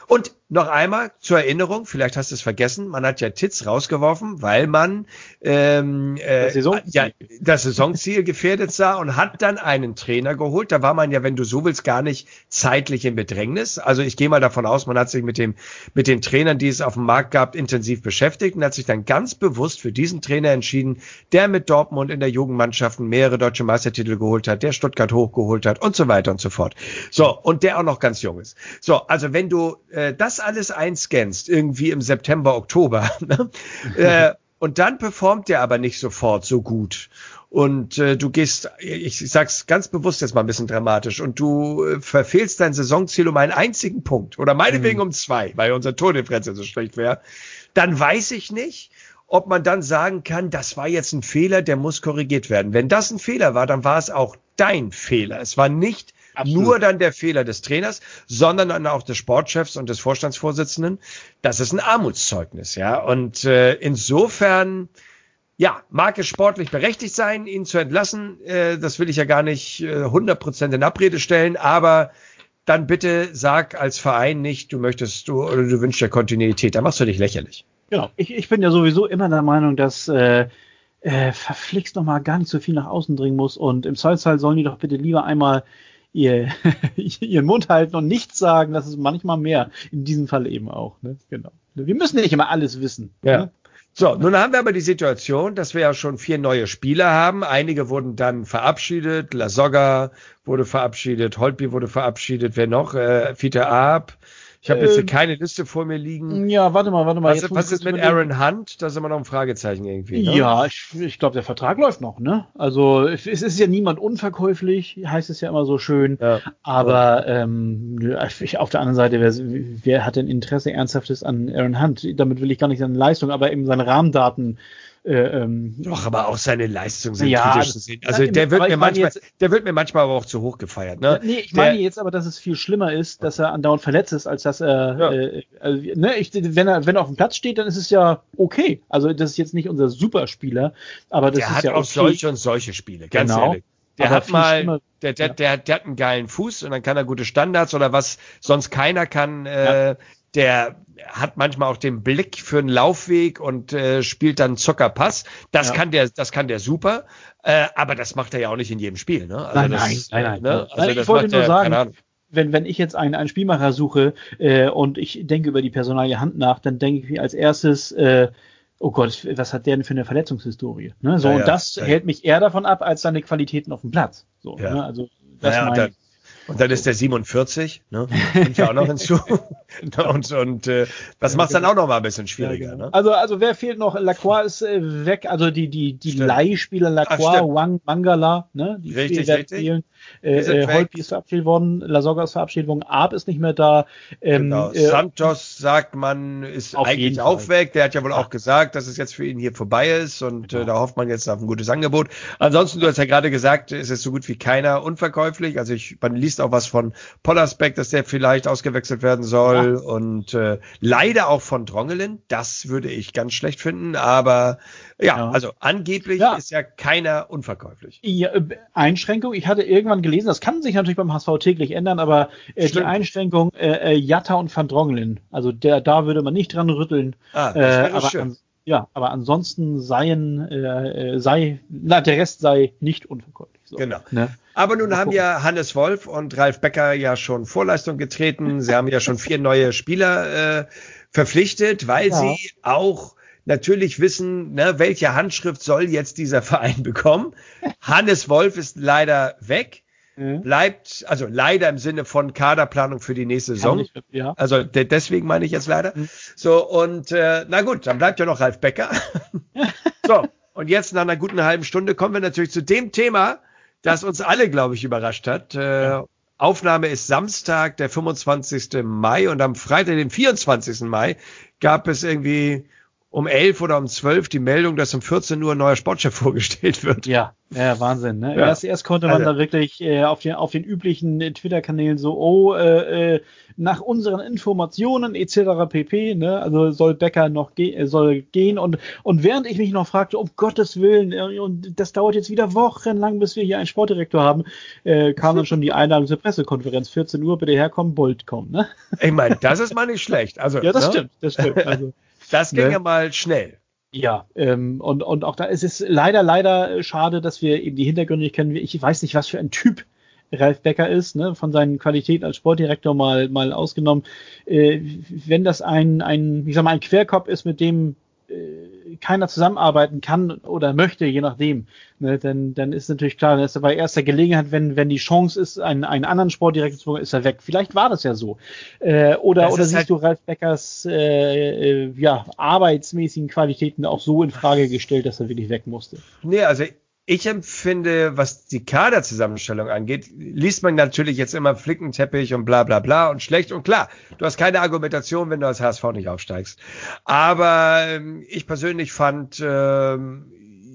Speaker 1: Und noch einmal zur Erinnerung, vielleicht hast du es vergessen, man hat ja Titz rausgeworfen, weil man ähm, äh, das, Saisonziel. Ja, das Saisonziel gefährdet sah und hat dann einen Trainer geholt. Da war man ja, wenn du so willst, gar nicht zeitlich in Bedrängnis. Also ich gehe mal davon aus, man hat sich mit dem mit den Trainern, die es auf dem Markt gab, intensiv beschäftigt und hat sich dann ganz bewusst für diesen Trainer entschieden, der mit Dortmund in der Jugendmannschaften mehrere deutsche Meistertitel geholt hat, der Stuttgart hochgeholt hat und so weiter und so fort. So, und der auch noch ganz jung ist. So, also wenn du äh, das alles einscannst, irgendwie im September, Oktober, ne? äh, und dann performt der aber nicht sofort so gut. Und äh, du gehst, ich, ich sag's ganz bewusst jetzt mal ein bisschen dramatisch, und du äh, verfehlst dein Saisonziel um einen einzigen Punkt oder meinetwegen mhm. um zwei, weil unsere Tordifferenz ja so schlecht wäre, dann weiß ich nicht, ob man dann sagen kann, das war jetzt ein Fehler, der muss korrigiert werden. Wenn das ein Fehler war, dann war es auch dein Fehler. Es war nicht Absolut. Nur dann der Fehler des Trainers, sondern dann auch des Sportchefs und des Vorstandsvorsitzenden. Das ist ein Armutszeugnis, ja. Und äh, insofern, ja, mag es sportlich berechtigt sein, ihn zu entlassen. Äh, das will ich ja gar nicht äh, hundert Prozent in Abrede stellen, aber dann bitte sag als Verein nicht, du möchtest du oder du wünschst dir Kontinuität. Da machst du dich lächerlich.
Speaker 2: Genau. Ich, ich bin ja sowieso immer der Meinung, dass äh, äh, verflixt noch mal gar nicht so viel nach außen dringen muss, und im Zweifelsfall sollen die doch bitte lieber einmal Ihr, ihren Mund halten und nichts sagen. Das ist manchmal mehr. In diesem Fall eben auch. Ne? Genau. Wir müssen nicht immer alles wissen.
Speaker 1: Ja.
Speaker 2: Ne?
Speaker 1: So, nun haben wir aber die Situation, dass wir ja schon vier neue Spieler haben. Einige wurden dann verabschiedet. Lasogga wurde verabschiedet. Holtby wurde verabschiedet. Wer noch? Äh, Fiete Arp. Ich habe jetzt hier keine Liste vor mir liegen.
Speaker 2: Ja, warte mal, warte mal.
Speaker 1: Was, was ist mit Aaron Hunt? Da ist immer noch ein Fragezeichen irgendwie. Ne?
Speaker 2: Ja, ich, ich glaube, der Vertrag läuft noch, ne? Also es ist ja niemand unverkäuflich, heißt es ja immer so schön. Ja. Aber ähm, ich, auf der anderen Seite, wer, wer hat denn Interesse ernsthaftes an Aaron Hunt? Damit will ich gar nicht seine Leistung, aber eben seine Rahmendaten. Äh, ähm,
Speaker 1: Doch, aber auch seine Leistungen sind
Speaker 2: ja,
Speaker 1: kritisch zu sehen. Also der wird mir manchmal, jetzt, der wird mir manchmal aber auch zu hoch gefeiert. Ne?
Speaker 2: Nee, ich
Speaker 1: der,
Speaker 2: meine jetzt aber, dass es viel schlimmer ist, dass er andauernd verletzt ist, als dass er, ja. äh, also, ne, ich, wenn er, wenn er auf dem Platz steht, dann ist es ja okay. Also das ist jetzt nicht unser Superspieler, aber das
Speaker 1: der
Speaker 2: ist
Speaker 1: hat
Speaker 2: ja
Speaker 1: auch
Speaker 2: okay.
Speaker 1: solche und solche Spiele, ganz
Speaker 2: genau.
Speaker 1: ehrlich. Der
Speaker 2: aber
Speaker 1: hat mal,
Speaker 2: schlimmer,
Speaker 1: der, der,
Speaker 2: ja.
Speaker 1: der, der hat einen geilen Fuß und dann kann er gute Standards oder was sonst keiner kann. Äh, ja. Der hat manchmal auch den Blick für einen Laufweg und äh, spielt dann Zuckerpass. Das ja. kann der, das kann der super. Äh, aber das macht er ja auch nicht in jedem Spiel. Ne? Also
Speaker 2: nein,
Speaker 1: das,
Speaker 2: nein, nein, nein.
Speaker 1: Ne? Also
Speaker 2: nein
Speaker 1: das
Speaker 2: ich wollte nur
Speaker 1: der,
Speaker 2: sagen, wenn, wenn ich jetzt einen, einen Spielmacher suche äh, und ich denke über die Personalie Hand nach, dann denke ich mir als erstes, äh, oh Gott, was hat der denn für eine Verletzungshistorie? Ne? So, ja, und ja, das ja. hält mich eher davon ab, als seine Qualitäten auf dem Platz. So,
Speaker 1: ja.
Speaker 2: ne? Also das
Speaker 1: ja,
Speaker 2: meine ich.
Speaker 1: Und dann ist der siebenundvierzig, ne? Kommt ja auch noch hinzu. und und äh, das macht es dann auch noch mal ein bisschen schwieriger. Ja, genau. ne?
Speaker 2: Also also wer fehlt noch? Lacroix ist äh, weg, also die die die stimmt. Leihspieler Lacroix, Ach, Wang, Mangala, ne? Die
Speaker 1: richtig, richtig.
Speaker 2: Spielen. Äh, äh, Holtby ist verabschiedet worden, Lasogga ist verabschiedet worden, Arp ist nicht mehr da.
Speaker 1: Ähm, genau. äh, Santos sagt man, ist eigentlich auch weg. Der hat ja wohl ja. auch gesagt, dass es jetzt für ihn hier vorbei ist und genau. äh, da hofft man jetzt auf ein gutes Angebot. Ansonsten, du hast ja gerade gesagt, ist es so gut wie keiner unverkäuflich. Also ich, man liest auch was von Pollersbeck, dass der vielleicht ausgewechselt werden soll ja. und äh, leider auch von Drongelin. Das würde ich ganz schlecht finden, aber ja, ja. also angeblich ja. ist ja keiner unverkäuflich.
Speaker 2: Ja, Einschränkung, ich hatte irgendwann gelesen, das kann sich natürlich beim H S V täglich ändern, aber äh, die Einschränkung äh, Jatta und Van Drongelen, also der, da würde man nicht dran rütteln.
Speaker 1: Ah, das wäre äh,
Speaker 2: aber
Speaker 1: schön.
Speaker 2: An, ja, aber ansonsten seien, äh, sei, na, der Rest sei nicht unverkäuflich. So,
Speaker 1: genau.
Speaker 2: Ne?
Speaker 1: Aber nun haben ja Hannes Wolf und Ralf Becker ja schon Vorleistung getreten. Sie haben ja schon vier neue Spieler äh, verpflichtet, weil ja. sie auch natürlich wissen, ne, welche Handschrift soll jetzt dieser Verein bekommen. Hannes Wolf ist leider weg. Mhm. Bleibt, also leider im Sinne von Kaderplanung für die nächste Saison.
Speaker 2: Nicht, ja.
Speaker 1: Also de- deswegen meine ich jetzt leider. Mhm. So, und äh, na gut, dann bleibt ja noch Ralf Becker. So, und jetzt nach einer guten halben Stunde kommen wir natürlich zu dem Thema, das uns alle, glaube ich, überrascht hat. Äh, ja. Aufnahme ist Samstag, der fünfundzwanzigsten Mai, und am Freitag, den vierundzwanzigsten Mai, gab es irgendwie um elf oder um zwölf die Meldung, dass um vierzehn Uhr ein neuer Sportchef vorgestellt wird.
Speaker 2: Ja, ja, Wahnsinn. Ne?
Speaker 1: Ja.
Speaker 2: Erst, erst konnte man
Speaker 1: also.
Speaker 2: da wirklich äh, auf, den, auf den üblichen äh, Twitter-Kanälen so, oh, äh, äh, nach unseren Informationen et cetera pp. Ne? Also soll Becker noch ge- äh, soll gehen. Und, und während ich mich noch fragte, um Gottes Willen, äh, und das dauert jetzt wieder wochenlang, bis wir hier einen Sportdirektor haben, äh, kam dann schon die Einladung zur Pressekonferenz. vierzehn Uhr, bitte herkommen, Bolt kommen. Ne?
Speaker 1: Ich meine, das ist mal nicht schlecht. Also,
Speaker 2: Ja, das
Speaker 1: ne?
Speaker 2: stimmt, das stimmt. Also,
Speaker 1: das ging
Speaker 2: ne?
Speaker 1: ja mal schnell.
Speaker 2: Ja, ähm, und, und auch da ist es leider, leider schade, dass wir eben die Hintergründe nicht kennen. Ich weiß nicht, was für ein Typ Ralf Becker ist, ne, von seinen Qualitäten als Sportdirektor mal, mal ausgenommen. Äh, wenn das ein, ein, ich sag mal, ein Querkopf ist, mit dem äh, keiner zusammenarbeiten kann oder möchte, je nachdem, ne, dann, dann ist natürlich klar, dass er bei erster Gelegenheit, wenn, wenn die Chance ist, einen, einen anderen Sportdirektor zu bekommen, ist er weg. Vielleicht war das ja so. Äh, oder
Speaker 1: Das
Speaker 2: oder
Speaker 1: ist
Speaker 2: siehst
Speaker 1: halt
Speaker 2: du Ralf Beckers äh, äh, ja, arbeitsmäßigen Qualitäten auch so in Frage gestellt, dass er wirklich weg musste?
Speaker 1: Nee, also ich empfinde, was die Kaderzusammenstellung angeht, liest man natürlich jetzt immer Flickenteppich und bla bla bla und schlecht und klar, du hast keine Argumentation, wenn du als H S V nicht aufsteigst. Aber ähm, ich persönlich fand ähm,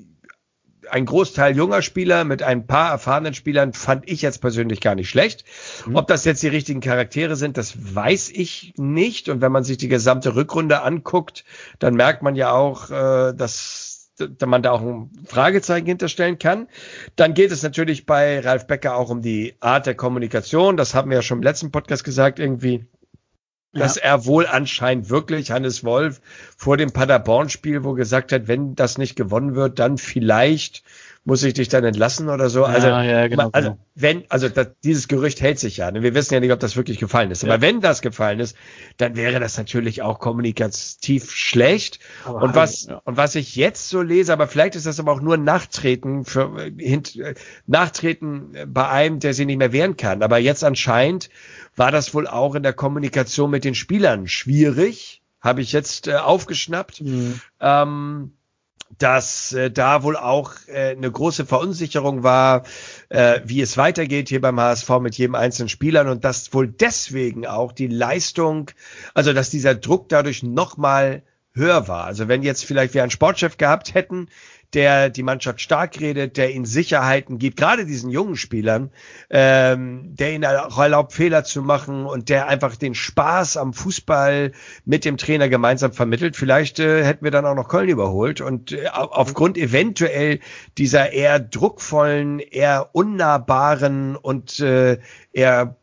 Speaker 1: ein Großteil junger Spieler mit ein paar erfahrenen Spielern fand ich jetzt persönlich gar nicht schlecht. Mhm. Ob das jetzt die richtigen Charaktere sind, das weiß ich nicht. Und wenn man sich die gesamte Rückrunde anguckt, dann merkt man ja auch, äh, dass man da auch ein Fragezeichen hinterstellen kann. Dann geht es natürlich bei Ralf Becker auch um die Art der Kommunikation. Das haben wir ja schon im letzten Podcast gesagt, irgendwie, ja. dass er wohl anscheinend wirklich Hannes Wolf vor dem Paderborn-Spiel, wo gesagt hat, wenn das nicht gewonnen wird, dann vielleicht muss ich dich dann entlassen oder so.
Speaker 2: Ja,
Speaker 1: also,
Speaker 2: ja, genau,
Speaker 1: also
Speaker 2: genau.
Speaker 1: wenn, also das, dieses Gerücht hält sich ja. Wir wissen ja nicht, ob das wirklich gefallen ist. Aber ja. wenn das gefallen ist, dann wäre das natürlich auch kommunikativ schlecht. Aber und was, ja. und was ich jetzt so lese, aber vielleicht ist das aber auch nur Nachtreten für, hint, Nachtreten bei einem, der sich nicht mehr wehren kann. Aber jetzt anscheinend war das wohl auch in der Kommunikation mit den Spielern schwierig. Habe ich jetzt äh, aufgeschnappt. Mhm. Ähm, dass äh, da wohl auch äh, eine große Verunsicherung war, äh, wie es weitergeht hier beim H S V mit jedem einzelnen Spielern und dass wohl deswegen auch die Leistung, also dass dieser Druck dadurch nochmal höher war. Also wenn jetzt vielleicht wir einen Sportchef gehabt hätten, der die Mannschaft stark redet, der ihnen Sicherheiten gibt, gerade diesen jungen Spielern, ähm, der ihnen auch erlaubt, Fehler zu machen und der einfach den Spaß am Fußball mit dem Trainer gemeinsam vermittelt. Vielleicht äh, hätten wir dann auch noch Köln überholt und äh, aufgrund eventuell dieser eher druckvollen, eher unnahbaren und äh, eher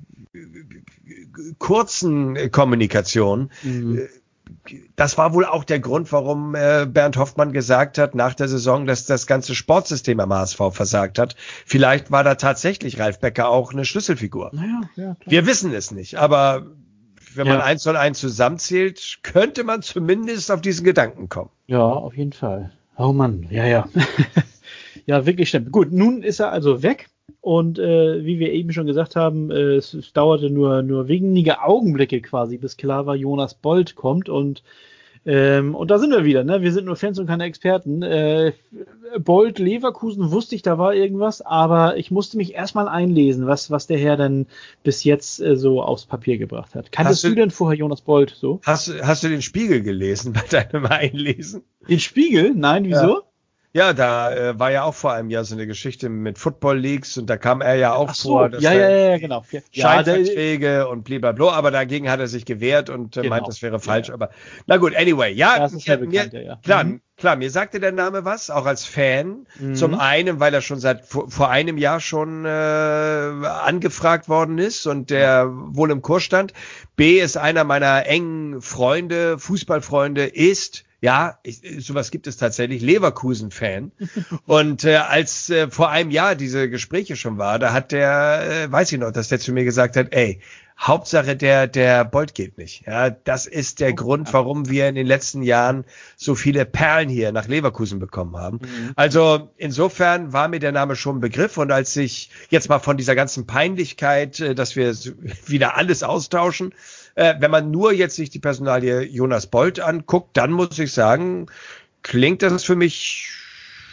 Speaker 1: kurzen Kommunikation, mhm. äh, das war wohl auch der Grund, warum äh, Bernd Hoffmann gesagt hat nach der Saison, dass das ganze Sportsystem am H S V versagt hat. Vielleicht war da tatsächlich Ralf Becker auch eine Schlüsselfigur.
Speaker 2: Naja, ja,
Speaker 1: wir wissen es nicht, aber wenn man ja. eins und eins zusammenzählt, könnte man zumindest auf diesen Gedanken kommen.
Speaker 2: Ja, auf jeden Fall. Oh Mann, ja, ja. Ja, wirklich stimmt. Gut, nun ist er also weg. Und äh, wie wir eben schon gesagt haben, äh, es, es dauerte nur nur wenige Augenblicke quasi, bis klar war, Jonas Bolt kommt. Und ähm, und da sind wir wieder, ne? Wir sind nur Fans und keine Experten. Äh, Bolt, Leverkusen wusste ich, da war irgendwas, aber ich musste mich erstmal einlesen, was was der Herr denn bis jetzt äh, so aufs Papier gebracht hat. Kanntest du, du denn vorher Jonas Bolt so?
Speaker 1: Hast, hast du den Spiegel gelesen bei deinem Einlesen?
Speaker 2: Den Spiegel? Nein, wieso?
Speaker 1: Ja. Ja, da äh, war ja auch vor einem Jahr so eine Geschichte mit Football Leagues und da kam er ja auch
Speaker 2: Ach so,
Speaker 1: vor, dass
Speaker 2: ja, ja, ja, genau.
Speaker 1: Scheinverträge ja, und blablabla, aber dagegen hat er sich gewehrt und äh, genau. meint, das wäre falsch. Ja. Aber na gut, anyway, ja,
Speaker 2: das ist ja
Speaker 1: mir,
Speaker 2: bekannt, ja.
Speaker 1: klar,
Speaker 2: mhm.
Speaker 1: klar, mir sagte der Name was, auch als Fan.
Speaker 2: Mhm.
Speaker 1: Zum einen, weil er schon seit vor, vor einem Jahr schon äh, angefragt worden ist und der wohl im Kurs stand. B ist einer meiner engen Freunde, Fußballfreunde, ist ja, ich, sowas gibt es tatsächlich, Leverkusen-Fan. Und äh, als äh, vor einem Jahr diese Gespräche schon war, da hat der, äh, weiß ich noch, dass der zu mir gesagt hat, ey, Hauptsache der der Bolt geht nicht. Ja, das ist der oh, Grund, warum wir in den letzten Jahren so viele Perlen hier nach Leverkusen bekommen haben. Mhm. Also insofern war mir der Name schon ein Begriff. Und als ich jetzt mal von dieser ganzen Peinlichkeit, äh, dass wir wieder alles austauschen, Äh, wenn man nur jetzt sich die Personalie Jonas Bolt anguckt, dann muss ich sagen, klingt das für mich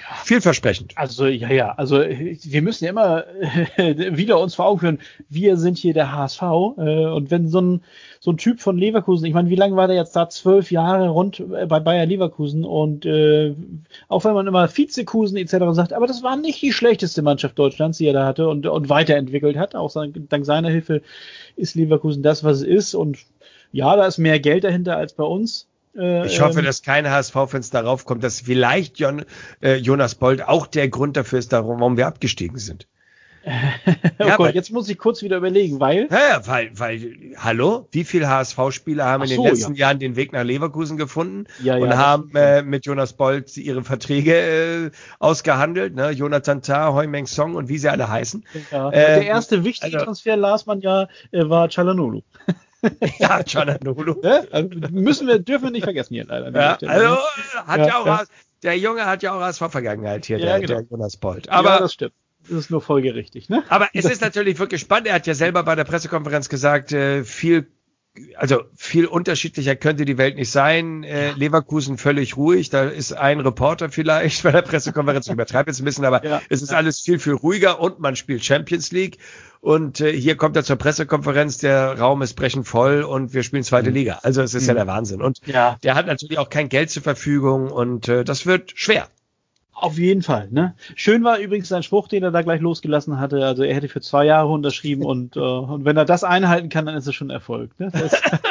Speaker 1: vielversprechend.
Speaker 2: Also, ja, ja, also wir müssen ja immer äh, wieder uns vor Augen führen, wir sind hier der H S V äh, und wenn so ein so ein Typ von Leverkusen, ich meine, wie lange war der jetzt da? Zwölf Jahre rund äh, bei Bayer Leverkusen und äh, auch wenn man immer Vizekusen et cetera sagt, aber das war nicht die schlechteste Mannschaft Deutschlands, die er da hatte und, und weiterentwickelt hat, auch sein, dank seiner Hilfe ist Leverkusen das, was es ist und ja, da ist mehr Geld dahinter als bei uns.
Speaker 1: Ich hoffe, dass kein H S V-Fans darauf kommt, dass vielleicht Jon, äh, Jonas Bold auch der Grund dafür ist, warum wir abgestiegen sind.
Speaker 2: oh
Speaker 1: ja,
Speaker 2: Gott,
Speaker 1: weil,
Speaker 2: jetzt muss ich kurz wieder überlegen, weil...
Speaker 1: Ja, weil, weil, hallo, wie viele H S V-Spieler haben Ach in den
Speaker 2: so,
Speaker 1: letzten
Speaker 2: ja.
Speaker 1: Jahren den Weg nach Leverkusen gefunden
Speaker 2: ja,
Speaker 1: und
Speaker 2: ja,
Speaker 1: haben äh, mit Jonas Bold ihre Verträge äh, ausgehandelt, ne? Jonathan Tah, Heung-Min Son und wie sie alle heißen.
Speaker 2: Ja,
Speaker 1: äh,
Speaker 2: der erste wichtige also, Transfer, las man ja, äh, war Çalhanoğlu.
Speaker 1: Ja, Çalhanoğlu.
Speaker 2: Also müssen wir, dürfen wir nicht vergessen hier leider.
Speaker 1: Ja, also hat ja, ja auch,
Speaker 2: ja.
Speaker 1: der Junge hat ja auch H S V-Vergangenheit hier,
Speaker 2: ja,
Speaker 1: der,
Speaker 2: genau.
Speaker 1: der Jonas Bold. Aber
Speaker 2: ja, das stimmt. Das ist nur folgerichtig, ne?
Speaker 1: Aber es ist natürlich wirklich spannend. Er hat ja selber bei der Pressekonferenz gesagt, äh, viel, also viel unterschiedlicher könnte die Welt nicht sein. Äh, Leverkusen völlig ruhig. Da ist ein Reporter vielleicht bei der Pressekonferenz. Ich übertreibe jetzt ein bisschen, aber ja, es ist ja. alles viel, viel ruhiger und man spielt Champions League. Und äh, hier kommt er zur Pressekonferenz, der Raum ist brechend voll und wir spielen zweite mhm. Liga. Also es ist mhm. ja der Wahnsinn. Und
Speaker 2: ja.
Speaker 1: der hat natürlich auch kein Geld zur Verfügung und äh, das wird schwer.
Speaker 2: Auf jeden Fall, ne? Schön war übrigens sein Spruch, den er da gleich losgelassen hatte. Also er hätte für zwei Jahre unterschrieben und, äh, und wenn er das einhalten kann, dann ist es schon Erfolg. Ne? Das,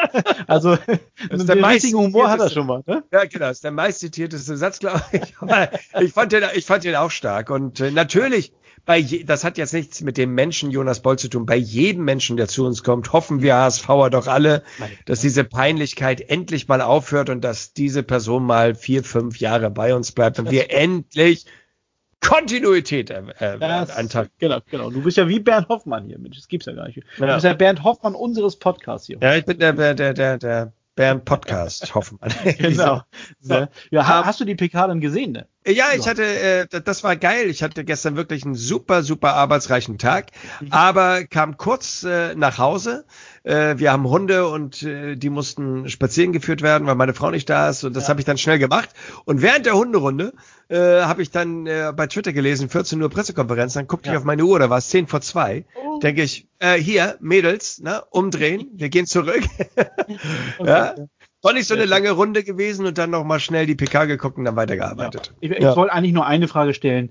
Speaker 2: also
Speaker 1: das den
Speaker 2: richtigen Humor hat er schon mal. Ne?
Speaker 1: Ja, genau, das ist der meistzitierteste Satz, glaube ich. Aber ich fand den, ich fand den auch stark und äh, natürlich. Bei je, das hat jetzt nichts mit dem Menschen Jonas Bold zu tun. Bei jedem Menschen, der zu uns kommt, hoffen wir HSVer doch alle, dass diese Peinlichkeit endlich mal aufhört und dass diese Person mal vier, fünf Jahre bei uns bleibt und wir endlich Kontinuität äh, antasten.
Speaker 2: Genau, genau. Du bist ja wie Bernd Hoffmann hier, Mensch. Das gibt's ja gar nicht. Du ja. bist ja Bernd Hoffmann unseres Podcasts hier.
Speaker 1: Ja, ich bin der, der, der, der, der Bernd Podcast Hoffmann.
Speaker 2: Genau. So. Ja, hast du die P K dann gesehen, ne?
Speaker 1: Ja, ich hatte, äh, das war geil. Ich hatte gestern wirklich einen super, super arbeitsreichen Tag, mhm. aber kam kurz äh, nach Hause. Äh, wir haben Hunde und äh, die mussten spazieren geführt werden, weil meine Frau nicht da ist und das ja. habe ich dann schnell gemacht. Und während der Hunderunde äh, habe ich dann äh, bei Twitter gelesen, vierzehn Uhr Pressekonferenz, dann guckte ja. ich auf meine Uhr, da war es zehn vor zwei. Oh. Denke ich, äh, hier, Mädels, ne, umdrehen, wir gehen zurück. okay. ja. Doch nicht so eine lange Runde gewesen und dann noch mal schnell die P K geguckt und dann weitergearbeitet.
Speaker 2: Ja. Ich, ich
Speaker 1: ja.
Speaker 2: wollte eigentlich nur eine Frage stellen.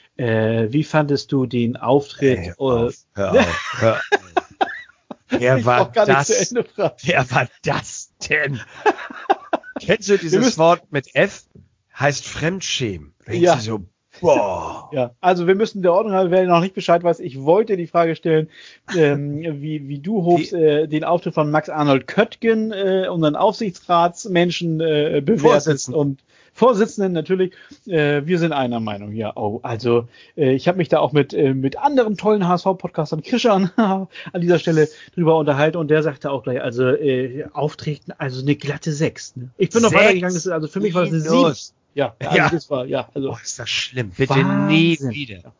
Speaker 2: Äh, wie fandest du den Auftritt?
Speaker 1: Hey, hör auf, hör auf, hör auf. Wer war das? Wer war das denn? Kennst du dieses Wort mit F? Heißt Fremdschämen.
Speaker 2: Ja.
Speaker 1: So, boah.
Speaker 2: Ja, also wir müssen der Ordnung halber, wer noch nicht Bescheid weiß, ich wollte die Frage stellen, ähm, wie, wie du hobst äh, den Auftritt von Max Arnold Köttgen, äh, unseren Aufsichtsratsmenschen, äh, bewertet und Vorsitzenden natürlich. Äh, wir sind einer Meinung, ja. Oh, also äh, ich habe mich da auch mit äh, mit anderen tollen H S V-Podcastern, Christian, an dieser Stelle drüber unterhalten und der sagte auch gleich, also äh, Auftreten, also eine glatte sechs. Ne? Ich bin noch weitergegangen, das ist, also für mich war das eine sieben. Ja, also
Speaker 1: ja.
Speaker 2: das war, ja, also.
Speaker 1: Oh, ist das schlimm. Bitte Wahnsinn. nie wieder.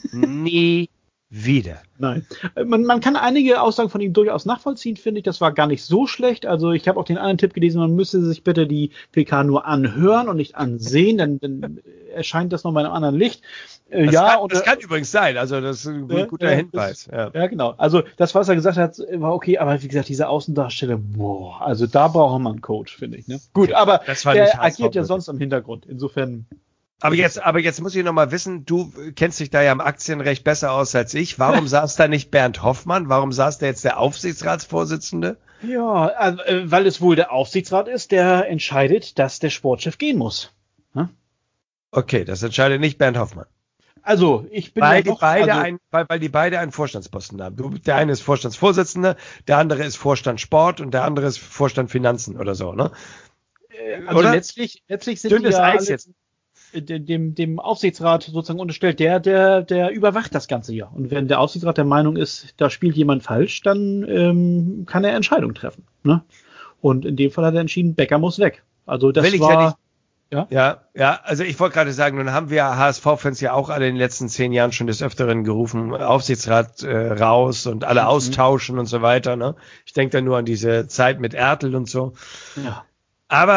Speaker 1: nie wieder.
Speaker 2: Nein. Man, man kann einige Aussagen von ihm durchaus nachvollziehen, finde ich. Das war gar nicht so schlecht. Also ich habe auch den anderen Tipp gelesen, man müsste sich bitte die P K nur anhören und nicht ansehen, dann, dann erscheint das nochmal in einem anderen Licht.
Speaker 1: Das,
Speaker 2: ja,
Speaker 1: kann,
Speaker 2: und,
Speaker 1: das kann übrigens sein, also das ist ein
Speaker 2: äh,
Speaker 1: guter
Speaker 2: äh,
Speaker 1: Hinweis.
Speaker 2: Das, ja. ja, genau. Also das, was er gesagt hat, war okay, aber wie gesagt, diese Außendarstellung, boah, also da braucht man einen Coach, finde ich. Ne? Gut, okay, aber der agiert ja sonst im Hintergrund. Insofern.
Speaker 1: Aber jetzt, aber jetzt muss ich noch mal wissen, du kennst dich da ja im Aktienrecht besser aus als ich. Warum saß da nicht Bernd Hoffmann? Warum saß da jetzt der Aufsichtsratsvorsitzende?
Speaker 2: Ja, also, weil es wohl der Aufsichtsrat ist, der entscheidet, dass der Sportchef gehen muss. Hm?
Speaker 1: Okay, das entscheidet nicht Bernd Hoffmann.
Speaker 2: Also, ich bin
Speaker 1: weil
Speaker 2: ja
Speaker 1: die
Speaker 2: doch,
Speaker 1: beide
Speaker 2: also,
Speaker 1: ein, weil, weil die beide einen Vorstandsposten haben. Du, der eine ist Vorstandsvorsitzender, der andere ist Vorstand Sport und der andere ist Vorstand Finanzen oder so, ne?
Speaker 2: Also oder? letztlich, letztlich sind
Speaker 1: Dünnes
Speaker 2: die ja
Speaker 1: Eis jetzt.
Speaker 2: Dem, dem Aufsichtsrat sozusagen unterstellt, der, der, der überwacht das Ganze ja. Und wenn der Aufsichtsrat der Meinung ist, da spielt jemand falsch, dann ähm, kann er Entscheidungen treffen. Ne? Und in dem Fall hat er entschieden, Becker muss weg. Also das
Speaker 1: Will ich
Speaker 2: war.
Speaker 1: Ja, nicht,
Speaker 2: ja?
Speaker 1: ja, ja, also ich wollte gerade sagen, nun haben wir H S V-Fans ja auch alle in den letzten zehn Jahren schon des Öfteren gerufen, Aufsichtsrat äh, raus und alle mhm. austauschen und so weiter. Ne? Ich denke da nur an diese Zeit mit Ertl und so.
Speaker 2: Ja.
Speaker 1: Aber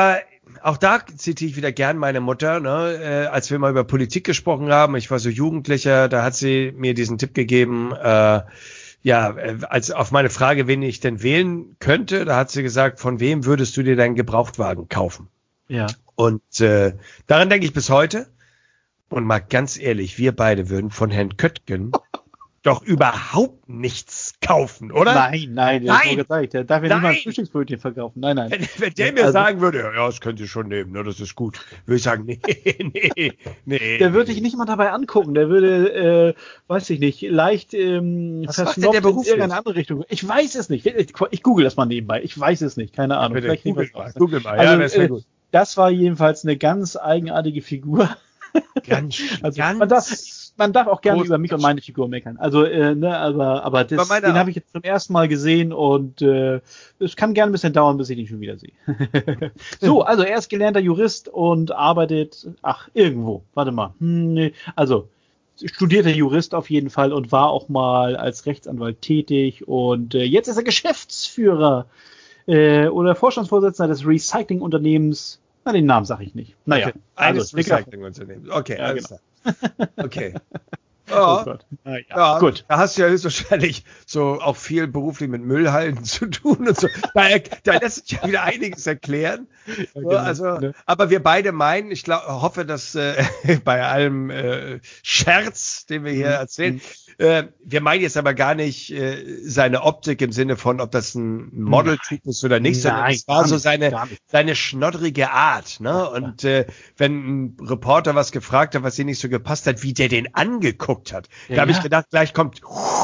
Speaker 1: auch da zitiere ich wieder gern meine Mutter, ne? Äh, als wir mal über Politik gesprochen haben, ich war so Jugendlicher, da hat sie mir diesen Tipp gegeben, äh, ja, als auf meine Frage, wen ich denn wählen könnte, da hat sie gesagt, von wem würdest du dir deinen Gebrauchtwagen kaufen?
Speaker 2: Ja.
Speaker 1: Und äh, daran denke ich bis heute. Und mal ganz ehrlich, wir beide würden von Herrn Köttgen doch überhaupt nichts kaufen, oder?
Speaker 2: Nein, nein, der
Speaker 1: nein,
Speaker 2: hat gezeigt, der darf ja
Speaker 1: nein.
Speaker 2: nicht mal ein Frühstücksbrötchen verkaufen. Nein, nein.
Speaker 1: Wenn, wenn der mir
Speaker 2: also,
Speaker 1: sagen würde, ja, das könnt ihr schon nehmen, ne, das ist gut, würde ich sagen, nee, nee, nee.
Speaker 2: Der würde dich nicht mal dabei angucken, der würde, äh, weiß ich nicht, leicht ähm,
Speaker 1: Was macht denn der
Speaker 2: in irgendeine andere Richtung. Ich weiß es nicht. Ich, ich google das mal nebenbei. Ich weiß es nicht, keine Ahnung.
Speaker 1: Ja,
Speaker 2: Vielleicht
Speaker 1: Google,
Speaker 2: mal.
Speaker 1: Google mal,
Speaker 2: also,
Speaker 1: ja, das wäre
Speaker 2: äh,
Speaker 1: gut.
Speaker 2: Das war jedenfalls eine ganz eigenartige Figur.
Speaker 1: Ganz,
Speaker 2: also,
Speaker 1: ganz
Speaker 2: man darf, man darf auch gerne
Speaker 1: groß-
Speaker 2: über mich und meine Figur meckern. Also, äh, ne, aber, aber das,
Speaker 1: Über meine
Speaker 2: den
Speaker 1: auch.
Speaker 2: habe ich jetzt zum ersten Mal gesehen und äh, es kann gerne ein bisschen dauern, bis ich ihn schon wieder sehe. So, also er ist gelernter Jurist und arbeitet, ach, irgendwo, warte mal, hm, nee, also studierter Jurist auf jeden Fall und war auch mal als Rechtsanwalt tätig und äh, jetzt ist er Geschäftsführer äh, oder Vorstandsvorsitzender des Recyclingunternehmens. Na, den Namen sage ich nicht. Naja,
Speaker 1: Okay. Eines
Speaker 2: also, Nicker-
Speaker 1: Recyclingunternehmens. Okay,
Speaker 2: Ja,
Speaker 1: alles
Speaker 2: genau.
Speaker 1: klar. Okay.
Speaker 2: Oh
Speaker 1: Ja,
Speaker 2: Gott. Na ja,
Speaker 1: ja,
Speaker 2: gut.
Speaker 1: da hast du ja höchstwahrscheinlich so auch viel beruflich mit Müllhalden zu tun und so. Da, da lässt sich ja wieder einiges erklären.
Speaker 2: Ja,
Speaker 1: So,
Speaker 2: genau,
Speaker 1: also,
Speaker 2: ne?
Speaker 1: aber wir beide meinen, ich glaub, hoffe, dass äh, bei allem äh, Scherz, den wir hier
Speaker 2: Mhm.
Speaker 1: erzählen, äh, wir meinen jetzt aber gar nicht äh, seine Optik im Sinne von, ob das ein Modeltyp ist oder nicht, sondern
Speaker 2: Nein,
Speaker 1: es war
Speaker 2: gar
Speaker 1: so
Speaker 2: nicht,
Speaker 1: seine
Speaker 2: gar nicht.
Speaker 1: seine schnoddrige Art, ne? Und äh, wenn ein Reporter was gefragt hat, was ihm nicht so gepasst hat, wie der den angeguckt hat,
Speaker 2: Ja,
Speaker 1: da habe ich
Speaker 2: ja.
Speaker 1: gedacht, gleich kommt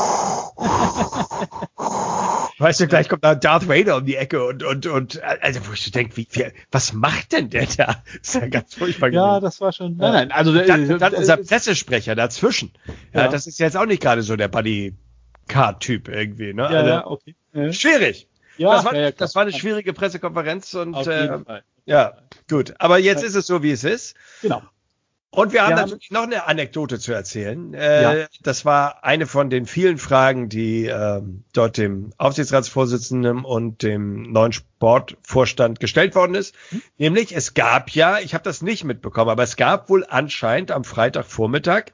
Speaker 1: weißt du, gleich kommt da Darth Vader um die Ecke und, und, und, also, wo ich so denke, wie, wie, was macht denn der da? Das ist ja ganz furchtbar
Speaker 2: Ja,
Speaker 1: gewesen.
Speaker 2: das war schon. Nein, nein, also
Speaker 1: Und dann,
Speaker 2: äh,
Speaker 1: und dann
Speaker 2: äh,
Speaker 1: unser Pressesprecher dazwischen. Ja,
Speaker 2: Ja.
Speaker 1: das ist jetzt auch nicht gerade so der Buddy-Card-Typ irgendwie, ne?
Speaker 2: ja,
Speaker 1: Also,
Speaker 2: ja, okay. Ja,
Speaker 1: schwierig.
Speaker 2: ja,
Speaker 1: das, war,
Speaker 2: ja, ja, klar.
Speaker 1: das war eine schwierige Pressekonferenz und,
Speaker 2: Auf
Speaker 1: äh,
Speaker 2: jeden Fall.
Speaker 1: ja, gut. Aber jetzt
Speaker 2: Ja.
Speaker 1: ist es so, wie es ist.
Speaker 2: Genau.
Speaker 1: Und wir haben
Speaker 2: Wir
Speaker 1: natürlich noch eine Anekdote zu erzählen. Äh,
Speaker 2: Ja.
Speaker 1: Das war eine von den vielen Fragen, die ähm, dort dem Aufsichtsratsvorsitzenden und dem neuen Sportvorstand gestellt worden ist.
Speaker 2: Hm.
Speaker 1: Nämlich, es gab ja, ich habe das nicht mitbekommen, aber es gab wohl anscheinend am Freitagvormittag,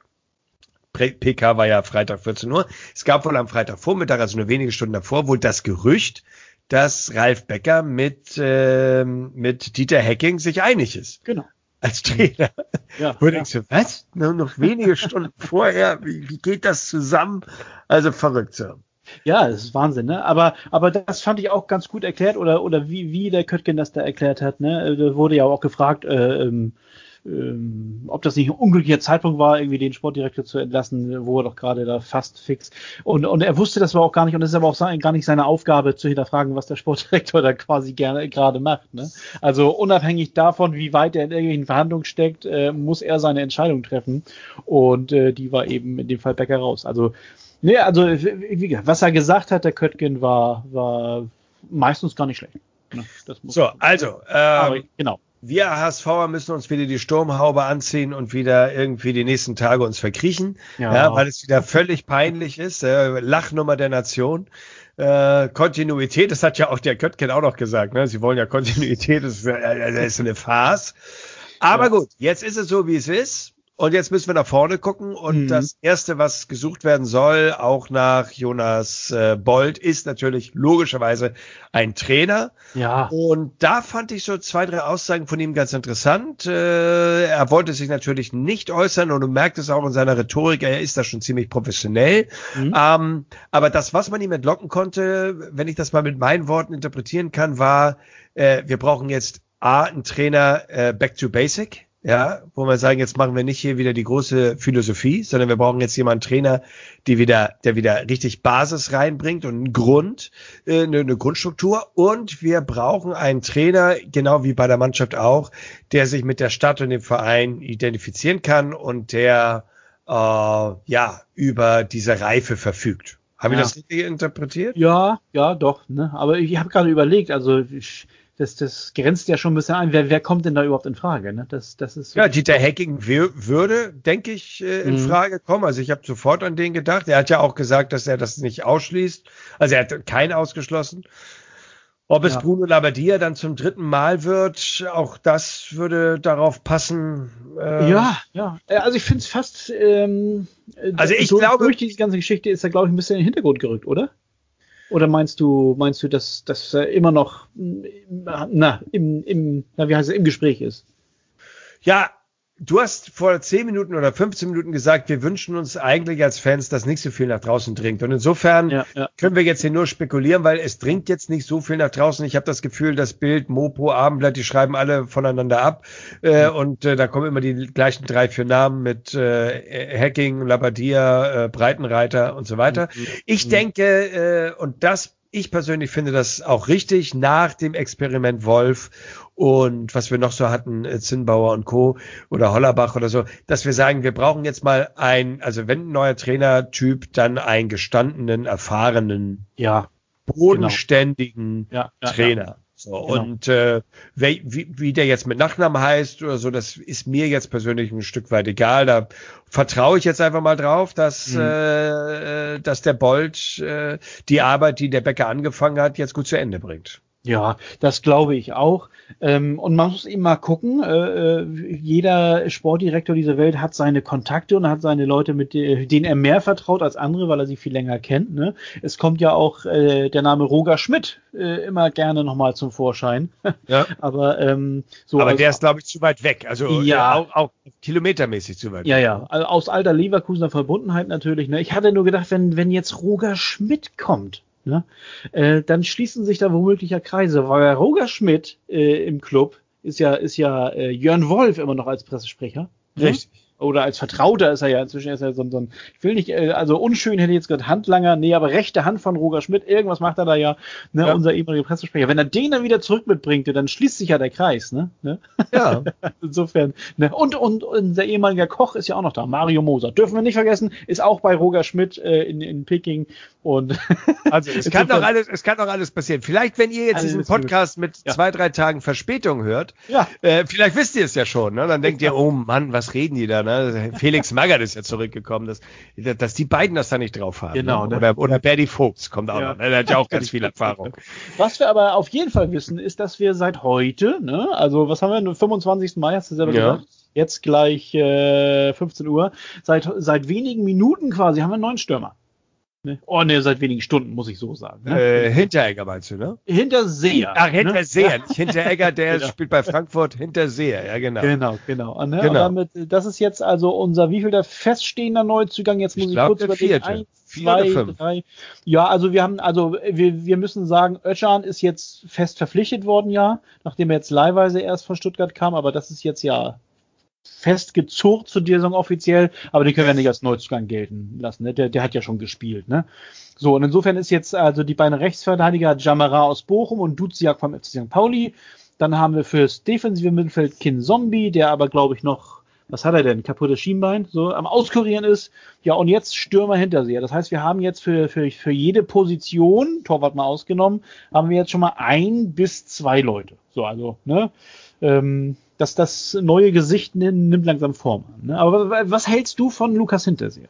Speaker 1: P K war ja Freitag vierzehn Uhr, es gab wohl am Freitagvormittag, also nur wenige Stunden davor, wohl das Gerücht, dass Ralf Becker mit, äh, mit Dieter Hecking sich einig ist.
Speaker 2: Genau.
Speaker 1: Als Trainer.
Speaker 2: Ja,
Speaker 1: Wo
Speaker 2: ja.
Speaker 1: denkst du, was? Nur noch wenige Stunden vorher? Wie, wie geht das zusammen? Also verrückt so.
Speaker 2: Ja, das ist Wahnsinn, ne? Aber, aber das fand ich auch ganz gut erklärt oder, oder wie, wie der Köttgen das da erklärt hat, ne? Da wurde ja auch gefragt, äh, ähm, ähm, ob das nicht ein unglücklicher Zeitpunkt war, irgendwie den Sportdirektor zu entlassen, wo er doch gerade da fast fix. Und, und er wusste das aber auch gar nicht und es ist aber auch sein, gar nicht seine Aufgabe zu hinterfragen, was der Sportdirektor da quasi gerne gerade macht, ne? Also unabhängig davon, wie weit er in irgendwelchen Verhandlungen steckt, äh, muss er seine Entscheidung treffen und äh, die war eben in dem Fall Becker raus. Also nee, also wie gesagt, was er gesagt hat, der Köttgen, war, war meistens gar nicht schlecht. Ne? Das muss
Speaker 1: So, also,
Speaker 2: aber,
Speaker 1: ähm,
Speaker 2: genau.
Speaker 1: wir HSVer müssen uns wieder die Sturmhaube anziehen und wieder irgendwie die nächsten Tage uns verkriechen, ja,
Speaker 2: Ja.
Speaker 1: weil es wieder völlig peinlich ist. Äh, Lachnummer der Nation. Äh, Kontinuität, das hat ja auch der Köttgen auch noch gesagt. Ne? Sie wollen ja Kontinuität, das ist, äh, das ist eine Farce. Aber
Speaker 2: Ja.
Speaker 1: gut, jetzt ist es so, wie es ist. Und jetzt müssen wir nach vorne gucken. Und
Speaker 2: Mhm.
Speaker 1: das Erste, was gesucht werden soll, auch nach Jonas äh, Bold, ist natürlich logischerweise ein Trainer.
Speaker 2: Ja.
Speaker 1: Und da fand ich so zwei, drei Aussagen von ihm ganz interessant. Äh, er wollte sich natürlich nicht äußern und du merkt es auch in seiner Rhetorik, er ist da schon ziemlich professionell.
Speaker 2: Mhm.
Speaker 1: Ähm, aber das, was man ihm entlocken konnte, wenn ich das mal mit meinen Worten interpretieren kann, war, äh, wir brauchen jetzt A, einen Trainer äh, back to basic. Ja, wo wir sagen, jetzt machen wir nicht hier wieder die große Philosophie, sondern wir brauchen jetzt jemanden Trainer, die wieder, der wieder richtig Basis reinbringt und einen Grund, äh, eine, eine Grundstruktur. Und wir brauchen einen Trainer, genau wie bei der Mannschaft auch, der sich mit der Stadt und dem Verein identifizieren kann und der äh, ja über diese Reife verfügt. Habe
Speaker 2: Ja.
Speaker 1: ich das richtig interpretiert?
Speaker 2: Ja, ja, doch, ne? Aber ich habe gerade überlegt, also ich, das, das grenzt ja schon ein bisschen ein, wer, wer kommt denn da überhaupt in Frage, ne? Das, das ist
Speaker 1: Ja, Dieter Hecking wür- würde, denke ich, äh, in
Speaker 2: Mhm.
Speaker 1: Frage kommen. Also ich habe sofort an den gedacht. Er hat ja auch gesagt, dass er das nicht ausschließt. Also er hat keinen ausgeschlossen. Ob es
Speaker 2: Ja.
Speaker 1: Bruno Labbadia dann zum dritten Mal wird, auch das würde darauf passen. Äh,
Speaker 2: Ja, ja. Äh, Also ich finde es fast, ähm, äh,
Speaker 1: Also ich
Speaker 2: durch,
Speaker 1: glaube-
Speaker 2: durch diese ganze Geschichte ist er, glaube ich, ein bisschen in den Hintergrund gerückt, oder? Oder meinst du, meinst du, dass, dass er immer noch na, im, im, na, wie heißt es, im Gespräch ist?
Speaker 1: Ja, du hast vor zehn Minuten oder fünfzehn Minuten gesagt, wir wünschen uns eigentlich als Fans, dass nicht so viel nach draußen dringt. Und insofern
Speaker 2: Ja, ja.
Speaker 1: können wir jetzt hier nur spekulieren, weil es dringt jetzt nicht so viel nach draußen. Ich habe das Gefühl, das Bild, Mopo, Abendblatt, die schreiben alle voneinander ab. Äh, und äh, da kommen immer die gleichen drei, vier Namen mit äh, Hacking, Labbadia, äh, Breitenreiter und so weiter.
Speaker 2: Mhm.
Speaker 1: Ich denke, äh, und das ich persönlich finde das auch richtig nach dem Experiment Wolf und was wir noch so hatten, äh, Zinnbauer und Co. oder Hollerbach oder so, dass wir sagen, wir brauchen jetzt mal ein, also wenn ein neuer Trainertyp, dann einen gestandenen, erfahrenen,
Speaker 2: Ja,
Speaker 1: bodenständigen
Speaker 2: ja, ja,
Speaker 1: Trainer.
Speaker 2: ja.
Speaker 1: So,
Speaker 2: Genau.
Speaker 1: und äh, wer, wie, wie der jetzt mit Nachnamen heißt oder so, das ist mir jetzt persönlich ein Stück weit egal. Da vertraue ich jetzt einfach mal drauf, dass,
Speaker 2: Mhm.
Speaker 1: äh, dass der Bolt äh, die Arbeit, die der Becker angefangen hat, jetzt gut zu Ende bringt.
Speaker 2: Ja, das glaube ich auch. Ähm, und man muss eben mal gucken, äh, jeder Sportdirektor dieser Welt hat seine Kontakte und hat seine Leute, mit de- denen er mehr vertraut als andere, weil er sie viel länger kennt. Ne? Es kommt ja auch äh, der Name Roger Schmidt äh, immer gerne nochmal zum Vorschein.
Speaker 1: Ja.
Speaker 2: Aber ähm, so
Speaker 1: Aber
Speaker 2: als-
Speaker 1: der ist, glaube ich, zu weit weg. Also
Speaker 2: Ja.
Speaker 1: äh, auch, auch kilometermäßig zu weit
Speaker 2: Ja,
Speaker 1: weg.
Speaker 2: ja, also aus alter Leverkusener Verbundenheit natürlich. Ne? Ich hatte nur gedacht, wenn, wenn jetzt Roger Schmidt kommt, ne, äh, dann schließen sich da womöglich ja Kreise, weil Roger Schmidt äh, im Club ist ja, ist ja äh, Jörn Wolf immer noch als Pressesprecher. Ne?
Speaker 1: Richtig.
Speaker 2: Oder als Vertrauter ist er ja inzwischen, ist er so, ein- so ein, ich will nicht, äh, also unschön hätte ich jetzt gesagt Handlanger, nee, aber rechte Hand von Roger Schmidt, irgendwas macht er da ja, ne,
Speaker 1: Ja.
Speaker 2: unser ehemaliger Pressesprecher. Wenn er den dann wieder zurück mitbringt, dann schließt sich ja der Kreis, ne? ne?
Speaker 1: Ja.
Speaker 2: Insofern, ne? Und, und unser ehemaliger Koch ist ja auch noch da, Mario Moser. Dürfen wir nicht vergessen, ist auch bei Roger Schmidt äh, in, in Peking. Und
Speaker 1: Also es kann doch alles, es kann doch alles passieren. Vielleicht, wenn ihr jetzt
Speaker 2: Alles
Speaker 1: diesen
Speaker 2: gut.
Speaker 1: Podcast mit
Speaker 2: Ja.
Speaker 1: zwei, drei Tagen Verspätung hört,
Speaker 2: Ja.
Speaker 1: äh, vielleicht wisst ihr es ja schon, ne? Dann denkt ihr, oh Mann, was reden die da, ne? Felix Magath ist ja zurückgekommen, dass, dass die beiden das da nicht drauf haben.
Speaker 2: Genau,
Speaker 1: ne?
Speaker 2: ne?
Speaker 1: Oder, oder Berdy Vogts kommt auch
Speaker 2: Ja.
Speaker 1: noch, ne? Der hat ja auch ganz viel Erfahrung.
Speaker 2: was wir aber auf jeden Fall wissen, ist, dass wir seit heute, ne, also was haben wir, den fünfundzwanzigsten Mai, hast du selber
Speaker 1: Ja.
Speaker 2: gesagt, jetzt gleich äh, fünfzehn Uhr, seit, seit wenigen Minuten quasi haben wir einen neuen Stürmer. Ne? Oh ne, seit wenigen Stunden, muss ich so sagen. Ne?
Speaker 1: Äh, Hinteregger meinst du, ne?
Speaker 2: Hinterseher.
Speaker 1: Ach, Hinterseher,
Speaker 2: Ne?
Speaker 1: nicht Hinteregger, der
Speaker 2: Genau.
Speaker 1: spielt bei Frankfurt, Hinterseher, ja genau.
Speaker 2: Genau, genau. Und, ne?
Speaker 1: Genau.
Speaker 2: Und damit, das ist jetzt also unser wievielter feststehender Neuzugang. Jetzt muss
Speaker 1: Ich
Speaker 2: ich,
Speaker 1: glaub,
Speaker 2: kurz
Speaker 1: der
Speaker 2: überlegen.
Speaker 1: vierte.
Speaker 2: Eins,
Speaker 1: Vier
Speaker 2: zwei,
Speaker 1: oder fünf.
Speaker 2: drei. Ja, also wir haben, also wir, wir müssen sagen, Özcan ist jetzt fest verpflichtet worden, ja, nachdem er jetzt leihweise erst von Stuttgart kam, aber das ist jetzt ja festgezurrt zu dieser Saison offiziell, aber den können wir nicht als Neuzugang gelten lassen. Ne? Der, der hat ja schon gespielt. Ne? So, und insofern ist jetzt also die beiden Rechtsverteidiger Jamara aus Bochum und Duziak vom F C Sankt Pauli. Dann haben wir fürs defensive Mittelfeld Kin Zombie, der aber, glaube ich, noch, was hat er denn, kaputtes Schienbein, so am Auskurieren ist. Ja, und jetzt Stürmer Hinterseher. Das heißt, wir haben jetzt für, für, für jede Position, Torwart mal ausgenommen, haben wir jetzt schon mal ein bis zwei Leute. So, also, ne, ähm, dass das neue Gesicht nimmt, nimmt langsam Form an. Ne? Aber was, was hältst du von Lukas Hinterseher?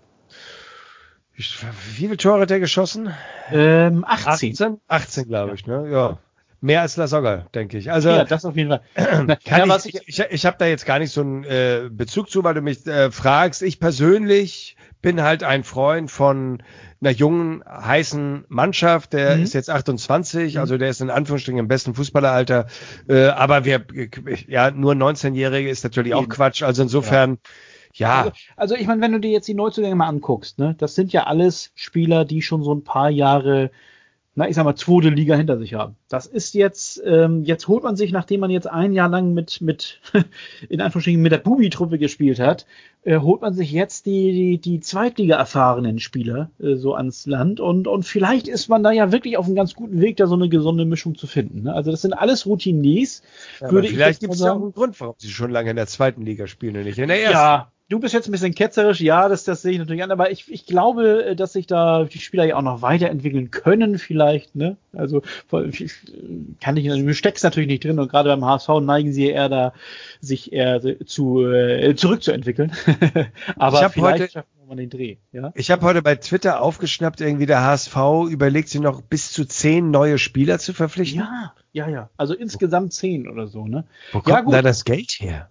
Speaker 1: Ich, wie viele Tore hat er geschossen?
Speaker 2: Ähm, achtzehn.
Speaker 1: achtzehn? achtzehn, glaube ich, ne? Ja. Mehr als Lasogga, denke ich. Also,
Speaker 2: Ja, das auf jeden Fall. Na,
Speaker 1: kann
Speaker 2: ja, was
Speaker 1: ich, ich, ich habe da jetzt gar nicht so einen äh, Bezug zu, weil du mich äh, fragst. Ich persönlich bin halt ein Freund von einer jungen, heißen Mannschaft. Der
Speaker 2: Mhm.
Speaker 1: ist jetzt achtundzwanzig, also der ist in Anführungsstrichen im besten Fußballeralter. Äh, aber wir, ja, nur neunzehnjährige ist natürlich auch
Speaker 2: Eben.
Speaker 1: Quatsch. Also insofern, ja.
Speaker 2: Also, also ich meine, wenn du dir jetzt die Neuzugänge mal anguckst, ne, das sind ja alles Spieler, die schon so ein paar Jahre, na, ich sag mal, zweite Liga hinter sich haben. Das ist jetzt, ähm, jetzt holt man sich, nachdem man jetzt ein Jahr lang mit, mit, in Anführungsstrichen, mit der Bubi-Truppe gespielt hat, äh, holt man sich jetzt die, die, die Zweitliga-erfahrenen Spieler äh, so ans Land und, und vielleicht ist man da ja wirklich auf einem ganz guten Weg, da so eine gesunde Mischung zu finden. Ne? Also das sind alles Routiniers,
Speaker 1: Aber
Speaker 2: würde ich
Speaker 1: vielleicht
Speaker 2: jetzt mal
Speaker 1: gibt es ja auch
Speaker 2: sagen.
Speaker 1: einen Grund, warum sie schon lange in der zweiten Liga spielen und nicht in der ersten.
Speaker 2: Ja, du bist jetzt ein bisschen ketzerisch, ja, das, das sehe ich natürlich an, aber ich, ich glaube, dass sich da die Spieler ja auch noch weiterentwickeln können, vielleicht, ne? Also ich, kann ich, du steckst natürlich nicht drin und gerade beim H S V neigen sie eher da, sich eher zu äh, zurückzuentwickeln. aber
Speaker 1: Ich hab
Speaker 2: vielleicht
Speaker 1: heute-
Speaker 2: schaffen wir um den Dreh. Ja?
Speaker 1: Ich habe heute bei Twitter aufgeschnappt, irgendwie der H S V überlegt sich noch bis zu zehn neue Spieler zu verpflichten.
Speaker 2: Ja, ja, ja. Also insgesamt zehn oder so, ne?
Speaker 1: Wo kommt
Speaker 2: ja,
Speaker 1: denn da das Geld her?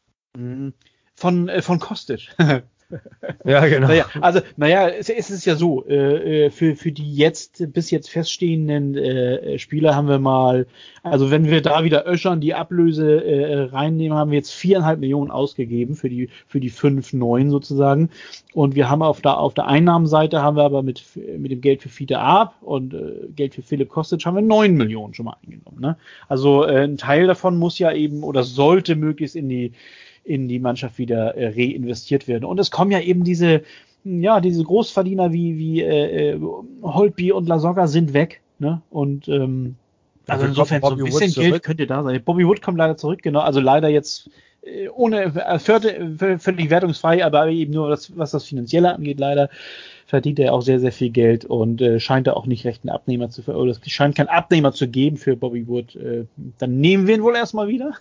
Speaker 2: Von, äh, von Kostic.
Speaker 1: Ja, genau.
Speaker 2: Naja, also, naja, es, es ist ja so, äh, für, für die jetzt, bis jetzt feststehenden äh, Spieler haben wir mal, also wenn wir da wieder Öschern die Ablöse äh, reinnehmen, haben wir jetzt viereinhalb Millionen ausgegeben für die, für die fünf neuen sozusagen. Und wir haben auf der, auf der Einnahmenseite haben wir aber mit, mit dem Geld für Fiete Arp und äh, Geld für Philipp Kostic haben wir neun Millionen schon mal eingenommen, ne? Also, äh, ein Teil davon muss ja eben oder sollte möglichst in die, in die Mannschaft wieder äh, reinvestiert werden. Und es kommen ja eben diese, ja, diese Großverdiener wie, wie äh, Holtby und Lasogga sind weg, ne? Und ähm, also insofern so ein bisschen Geld könnte da sein. Bobby Wood kommt leider zurück, genau, also leider jetzt äh, ohne äh, völlig wertungsfrei, aber eben nur das, was das Finanzielle angeht, leider verdient er auch sehr, sehr viel Geld und äh, scheint er auch nicht recht einen Abnehmer zu oder es scheint keinen Abnehmer zu geben für Bobby Wood. Äh, dann nehmen wir ihn wohl erstmal wieder.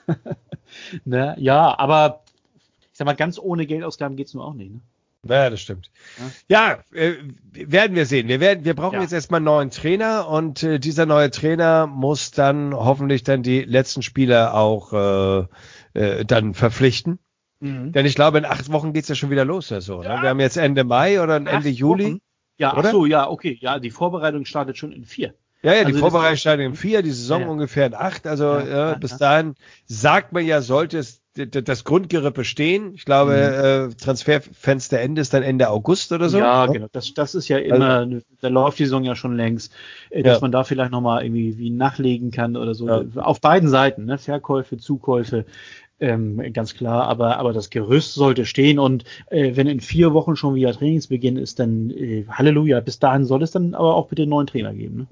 Speaker 2: Ne? Ja, aber ich sag mal, ganz ohne Geldausgaben geht's nur auch nicht. Ne?
Speaker 1: Ja, das stimmt. Ja, ja äh, werden wir sehen. Wir werden, wir brauchen ja. jetzt erstmal einen neuen Trainer und äh, dieser neue Trainer muss dann hoffentlich dann die letzten Spieler auch äh, äh, dann verpflichten. Mhm. Denn ich glaube, in acht Wochen geht's ja schon wieder los oder so. Ja. Ne? Wir haben jetzt Ende Mai oder Ende Juli.
Speaker 2: Wochen? Ja, oder? Ach so, ja, okay. Ja, die Vorbereitung startet schon in vier.
Speaker 1: Ja, ja, die also Vorbereitung startet in vier, die Saison ja. ungefähr in acht. Also ja, ja, bis ja. dahin sagt man ja, sollte es das Grundgerippe stehen. Ich glaube, mhm. äh, Transferfenster Ende ist dann Ende August oder so.
Speaker 2: Ja, genau. Das, das ist ja immer, also, da läuft die Saison ja schon längst, äh, dass ja. man da vielleicht nochmal irgendwie wie nachlegen kann oder so. Ja. Auf beiden Seiten, ne? Verkäufe, Zukäufe. Ähm, ganz klar, aber aber das Gerüst sollte stehen und äh, wenn in vier Wochen schon wieder Trainingsbeginn ist, dann äh, Halleluja, bis dahin soll es dann aber auch bitte einen neuen Trainer geben, ne?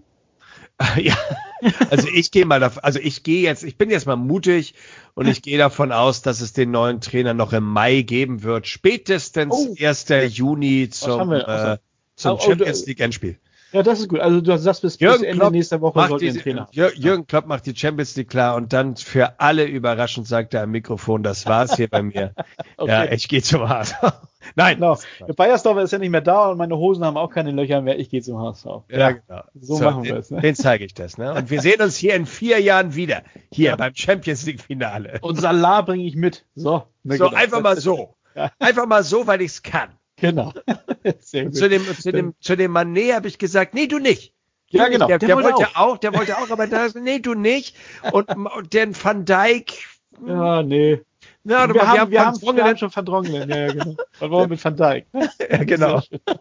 Speaker 1: Ja, also ich gehe mal davon, also ich gehe jetzt, ich bin jetzt mal mutig und ich gehe davon aus, dass es den neuen Trainer noch im Mai geben wird, spätestens oh. erster Juni zum, äh, zum oh, Champions League Endspiel.
Speaker 2: Ja, das ist gut. Also du sagst, bis, bis Ende Klopp nächster Woche sollte ein Trainer.
Speaker 1: Jürgen, Jürgen Klopp macht die Champions League klar und dann für alle überraschend sagt er am Mikrofon, das war's hier bei mir. Okay. Ja, ich gehe zum H S V. Nein.
Speaker 2: Genau. Bayersdorfer ist ja nicht mehr da und meine Hosen haben auch keine Löcher mehr. Ich gehe zum H S V.
Speaker 1: Ja, ja genau.
Speaker 2: So, so machen
Speaker 1: wir
Speaker 2: es. Ne?
Speaker 1: Den zeige ich das. Ne? Und wir sehen uns hier in vier Jahren wieder. Hier ja. beim Champions League Finale.
Speaker 2: Und Salah bringe ich mit. So.
Speaker 1: So, genau. einfach mal so. Ja. Einfach mal so, weil ich es kann.
Speaker 2: Genau.
Speaker 1: Sehr gut. Zu dem, zu dem, zu dem Mané habe ich gesagt, nee, du nicht.
Speaker 2: Ja, genau.
Speaker 1: Der, der, der wollte, wollte auch. auch, der wollte auch, aber da nee, du nicht. Und, und den Van Dijk.
Speaker 2: Ja, nee.
Speaker 1: Ja,
Speaker 2: wir,
Speaker 1: wir,
Speaker 2: haben,
Speaker 1: haben,
Speaker 2: wir, haben, wir haben schon Van Drongelen. Ja, ja, genau. Was wollen wir mit Van Dijk?
Speaker 1: Ja, genau.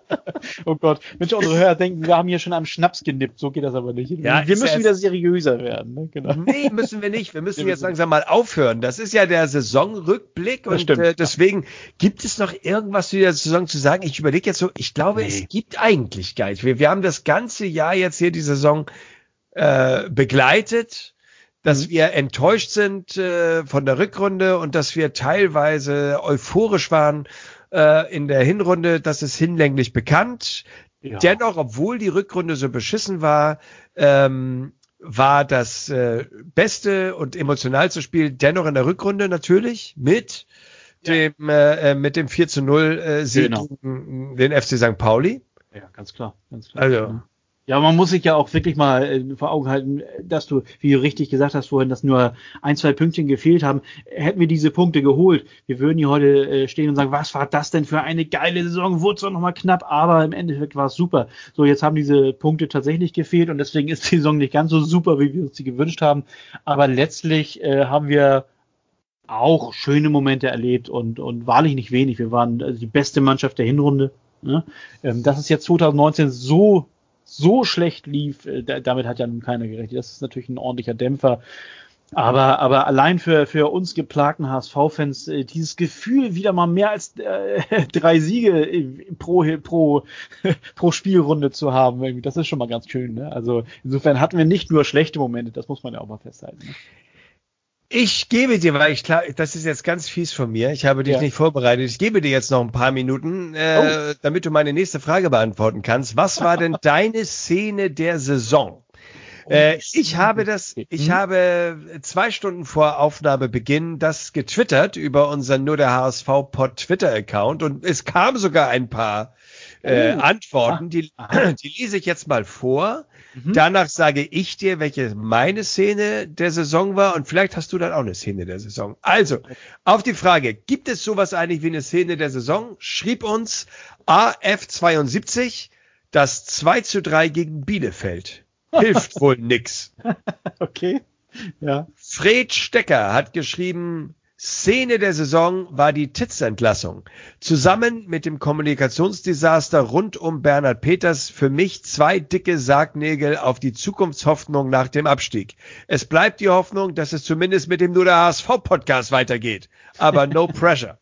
Speaker 2: Oh Gott. Mensch, unsere Hörer denken, wir haben hier schon am Schnaps genippt. So geht das aber nicht.
Speaker 1: Ja,
Speaker 2: wir müssen ja wieder seriöser werden. Ne? Genau.
Speaker 1: Nee, müssen wir nicht. Wir müssen wir jetzt langsam mal aufhören. Das ist ja der Saisonrückblick. Und äh, deswegen gibt es noch irgendwas zu der Saison zu sagen. Ich überlege jetzt so, ich glaube, nee. es gibt eigentlich gar nicht. Wir, wir haben das ganze Jahr jetzt hier die Saison äh, begleitet, dass wir enttäuscht sind äh, von der Rückrunde und dass wir teilweise euphorisch waren äh, in der Hinrunde. Das ist hinlänglich bekannt. Ja. Dennoch, obwohl die Rückrunde so beschissen war, ähm, war das äh, beste und emotionalste Spiel dennoch in der Rückrunde natürlich mit ja. dem äh, mit dem vier zu null äh, Sieg genau. gegen den F C Sankt Pauli.
Speaker 2: Ja, ganz klar. Ganz klar.
Speaker 1: Also
Speaker 2: ja. Ja, man muss sich ja auch wirklich mal äh, vor Augen halten, dass du, wie du richtig gesagt hast vorhin, dass nur ein, zwei Pünktchen gefehlt haben. Hätten wir diese Punkte geholt, wir würden hier heute äh, stehen und sagen, was war das denn für eine geile Saison, wurde es doch nochmal knapp, aber im Endeffekt war es super. So, jetzt haben diese Punkte tatsächlich gefehlt und deswegen ist die Saison nicht ganz so super, wie wir uns sie gewünscht haben. Aber letztlich äh, haben wir auch schöne Momente erlebt und, und wahrlich nicht wenig. Wir waren also die beste Mannschaft der Hinrunde. Ne? Ähm, dass es jetzt zwanzig neunzehn so so schlecht lief, äh, damit hat ja nun keiner gerechnet. Das ist natürlich ein ordentlicher Dämpfer. Aber, aber allein für, für uns geplagten H S V-Fans, äh, dieses Gefühl, wieder mal mehr als äh, drei Siege pro, pro, pro Spielrunde zu haben, irgendwie, das ist schon mal ganz schön. Ne? Also insofern hatten wir nicht nur schlechte Momente, das muss man ja auch mal festhalten. Ne?
Speaker 1: Ich gebe dir, weil ich klar, das ist jetzt ganz fies von mir, ich habe dich ja. nicht vorbereitet, ich gebe dir jetzt noch ein paar Minuten, äh, oh. damit du meine nächste Frage beantworten kannst. Was war denn deine Szene der Saison? Äh, ich habe das, ich
Speaker 2: hm?
Speaker 1: habe zwei Stunden vor Aufnahmebeginn das getwittert über unseren Nur der H S V-Pod Twitter-Account und es kamen sogar ein paar äh,
Speaker 2: Oh.
Speaker 1: Antworten, die,
Speaker 2: Ah.
Speaker 1: die lese ich jetzt mal vor.
Speaker 2: Mhm.
Speaker 1: Danach sage ich dir, welche meine Szene der Saison war und vielleicht hast du dann auch eine Szene der Saison. Also, auf die Frage, gibt es sowas eigentlich wie eine Szene der Saison? Schrieb uns A F zweiundsiebzig, das zwei zu drei gegen Bielefeld. Hilft wohl nix.
Speaker 2: Okay. Ja.
Speaker 1: Fred Stecker hat geschrieben, Szene der Saison war die Titz-Entlassung. Zusammen mit dem Kommunikationsdesaster rund um Bernhard Peters für mich zwei dicke Sargnägel auf die Zukunftshoffnung nach dem Abstieg. Es bleibt die Hoffnung, dass es zumindest mit dem Nur der H S V-Podcast weitergeht. Aber no pressure.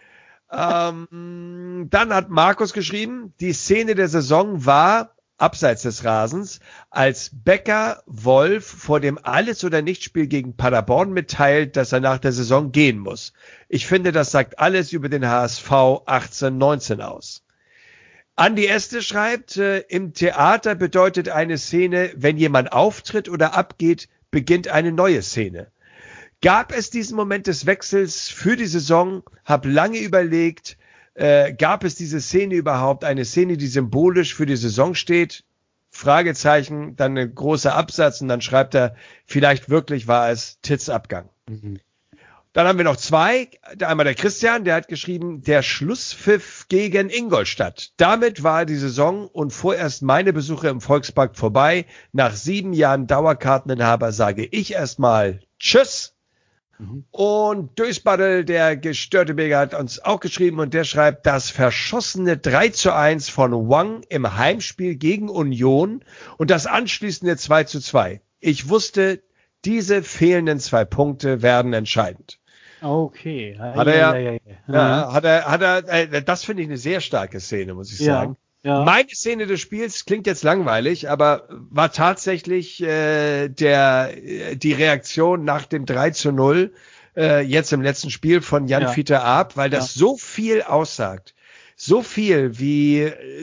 Speaker 1: ähm, dann hat Markus geschrieben, die Szene der Saison war abseits des Rasens, als Becker Wolf vor dem Alles- oder Nichtspiel gegen Paderborn mitteilt, dass er nach der Saison gehen muss. Ich finde, das sagt alles über den H S V achtzehn neunzehn aus. Andi Este schreibt, äh, im Theater bedeutet eine Szene, wenn jemand auftritt oder abgeht, beginnt eine neue Szene. Gab es diesen Moment des Wechsels für die Saison? Hab lange überlegt, Äh, gab es diese Szene überhaupt, eine Szene, die symbolisch für die Saison steht? Fragezeichen, dann ein großer Absatz und dann schreibt er, vielleicht wirklich war es Titz-Abgang.
Speaker 2: Mhm.
Speaker 1: Dann haben wir noch zwei, einmal der Christian, der hat geschrieben, der Schlusspfiff gegen Ingolstadt. Damit war die Saison und vorerst meine Besuche im Volkspark vorbei. Nach sieben Jahren Dauerkarteninhaber sage ich erstmal Tschüss. Mhm. Und Dösbaddel, der gestörte Bürger, hat uns auch geschrieben und der schreibt, das verschossene drei zu eins von Wang im Heimspiel gegen Union und das anschließende zwei zu zwei. Ich wusste, diese fehlenden zwei Punkte werden entscheidend.
Speaker 2: Okay.
Speaker 1: Hat er ja, ja, ja, ja. hat er, hat er, äh, das finde ich eine sehr starke Szene, muss ich
Speaker 2: ja,
Speaker 1: sagen.
Speaker 2: Ja.
Speaker 1: Meine Szene des Spiels klingt jetzt langweilig, aber war tatsächlich äh, der die Reaktion nach dem drei zu null äh, jetzt im letzten Spiel von Jan
Speaker 2: ja.
Speaker 1: Fiete Arp, weil das ja. so viel aussagt. So viel wie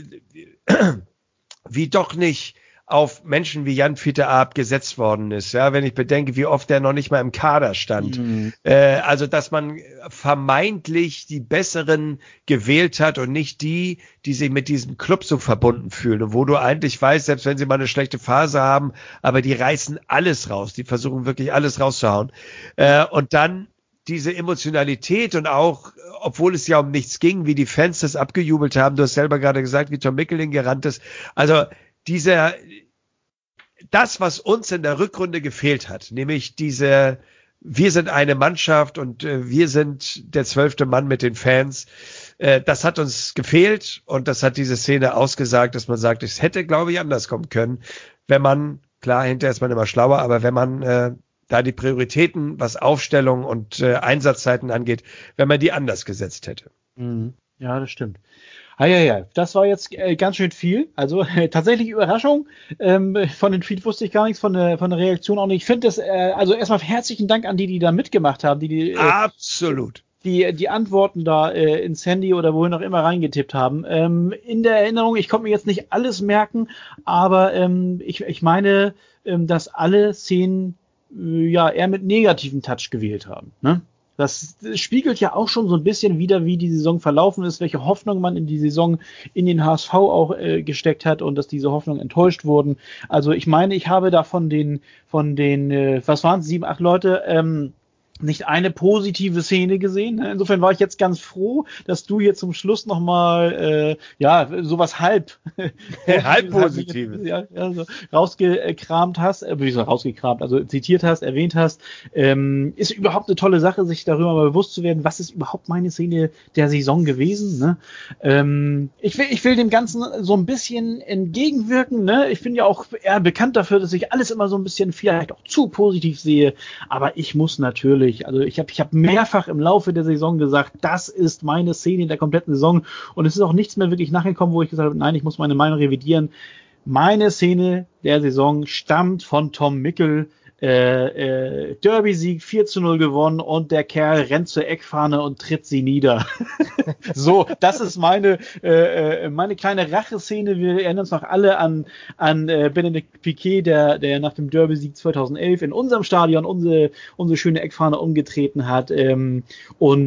Speaker 1: äh, wie doch nicht auf Menschen wie Jan Fiete Arp gesetzt worden ist. Ja, wenn ich bedenke, wie oft er noch nicht mal im Kader stand. Mhm. Äh, also, dass man vermeintlich die Besseren gewählt hat und nicht die, die sich mit diesem Club so verbunden fühlen. Und wo du eigentlich weißt, selbst wenn sie mal eine schlechte Phase haben, aber die reißen alles raus. Die versuchen wirklich alles rauszuhauen. Äh, und dann diese Emotionalität und auch, obwohl es ja um nichts ging, wie die Fans das abgejubelt haben. Du hast selber gerade gesagt, wie Tom Mickeling gerannt ist. Also, dieser, das, was uns in der Rückrunde gefehlt hat, nämlich diese, wir sind eine Mannschaft und äh, wir sind der zwölfte Mann mit den Fans, äh, das hat uns gefehlt und das hat diese Szene ausgesagt, dass man sagt, es hätte, glaube ich, anders kommen können, wenn man, klar, hinterher ist man immer schlauer, aber wenn man äh, da die Prioritäten, was Aufstellung und äh, Einsatzzeiten angeht, wenn man die anders gesetzt hätte.
Speaker 2: Ja, das stimmt. Ah, ja, ja, das war jetzt äh, ganz schön viel. Also äh, tatsächlich Überraschung. Ähm, von den Tweet wusste ich gar nichts, von der, von der Reaktion auch nicht. Ich finde das, äh, also erstmal herzlichen Dank an die, die da mitgemacht haben. Die, die, äh,
Speaker 1: Absolut.
Speaker 2: Die, die Antworten da äh, ins Handy oder wohin auch immer reingetippt haben. Ähm, in der Erinnerung, ich konnte mir jetzt nicht alles merken, aber ähm, ich, ich meine, ähm, dass alle Szenen äh, ja eher mit negativen Touch gewählt haben, ne? Das spiegelt ja auch schon so ein bisschen wider, wie die Saison verlaufen ist, welche Hoffnung man in die Saison in den H S V auch äh, gesteckt hat und dass diese Hoffnungen enttäuscht wurden. Also ich meine, ich habe da von den, von den, äh, was waren es, sieben, acht Leute, ähm, nicht eine positive Szene gesehen. Insofern war ich jetzt ganz froh, dass du hier zum Schluss nochmal, äh, ja, sowas halb,
Speaker 1: halb Positives,
Speaker 2: ja, ja, so rausgekramt hast, äh, wie so rausgekramt, also zitiert hast, erwähnt hast. Ähm, ist überhaupt eine tolle Sache, sich darüber mal bewusst zu werden, was ist überhaupt meine Szene der Saison gewesen. Ne? Ähm, ich will, ich will dem Ganzen so ein bisschen entgegenwirken. Ne? Ich bin ja auch eher bekannt dafür, dass ich alles immer so ein bisschen vielleicht auch zu positiv sehe, aber ich muss natürlich Also ich habe ich hab mehrfach im Laufe der Saison gesagt, das ist meine Szene der kompletten Saison und es ist auch nichts mehr wirklich nachgekommen, wo ich gesagt habe, nein, ich muss meine Meinung revidieren. Meine Szene der Saison stammt von Tom Mickel. Äh, äh, Derby-Sieg vier zu null gewonnen und der Kerl rennt zur Eckfahne und tritt sie nieder. So, das ist meine äh, meine kleine Racheszene. Wir erinnern uns noch alle an an äh, Benedikt Piquet, der der nach dem Derby-Sieg zweitausendelf in unserem Stadion unsere unsere schöne Eckfahne umgetreten hat. Ähm, und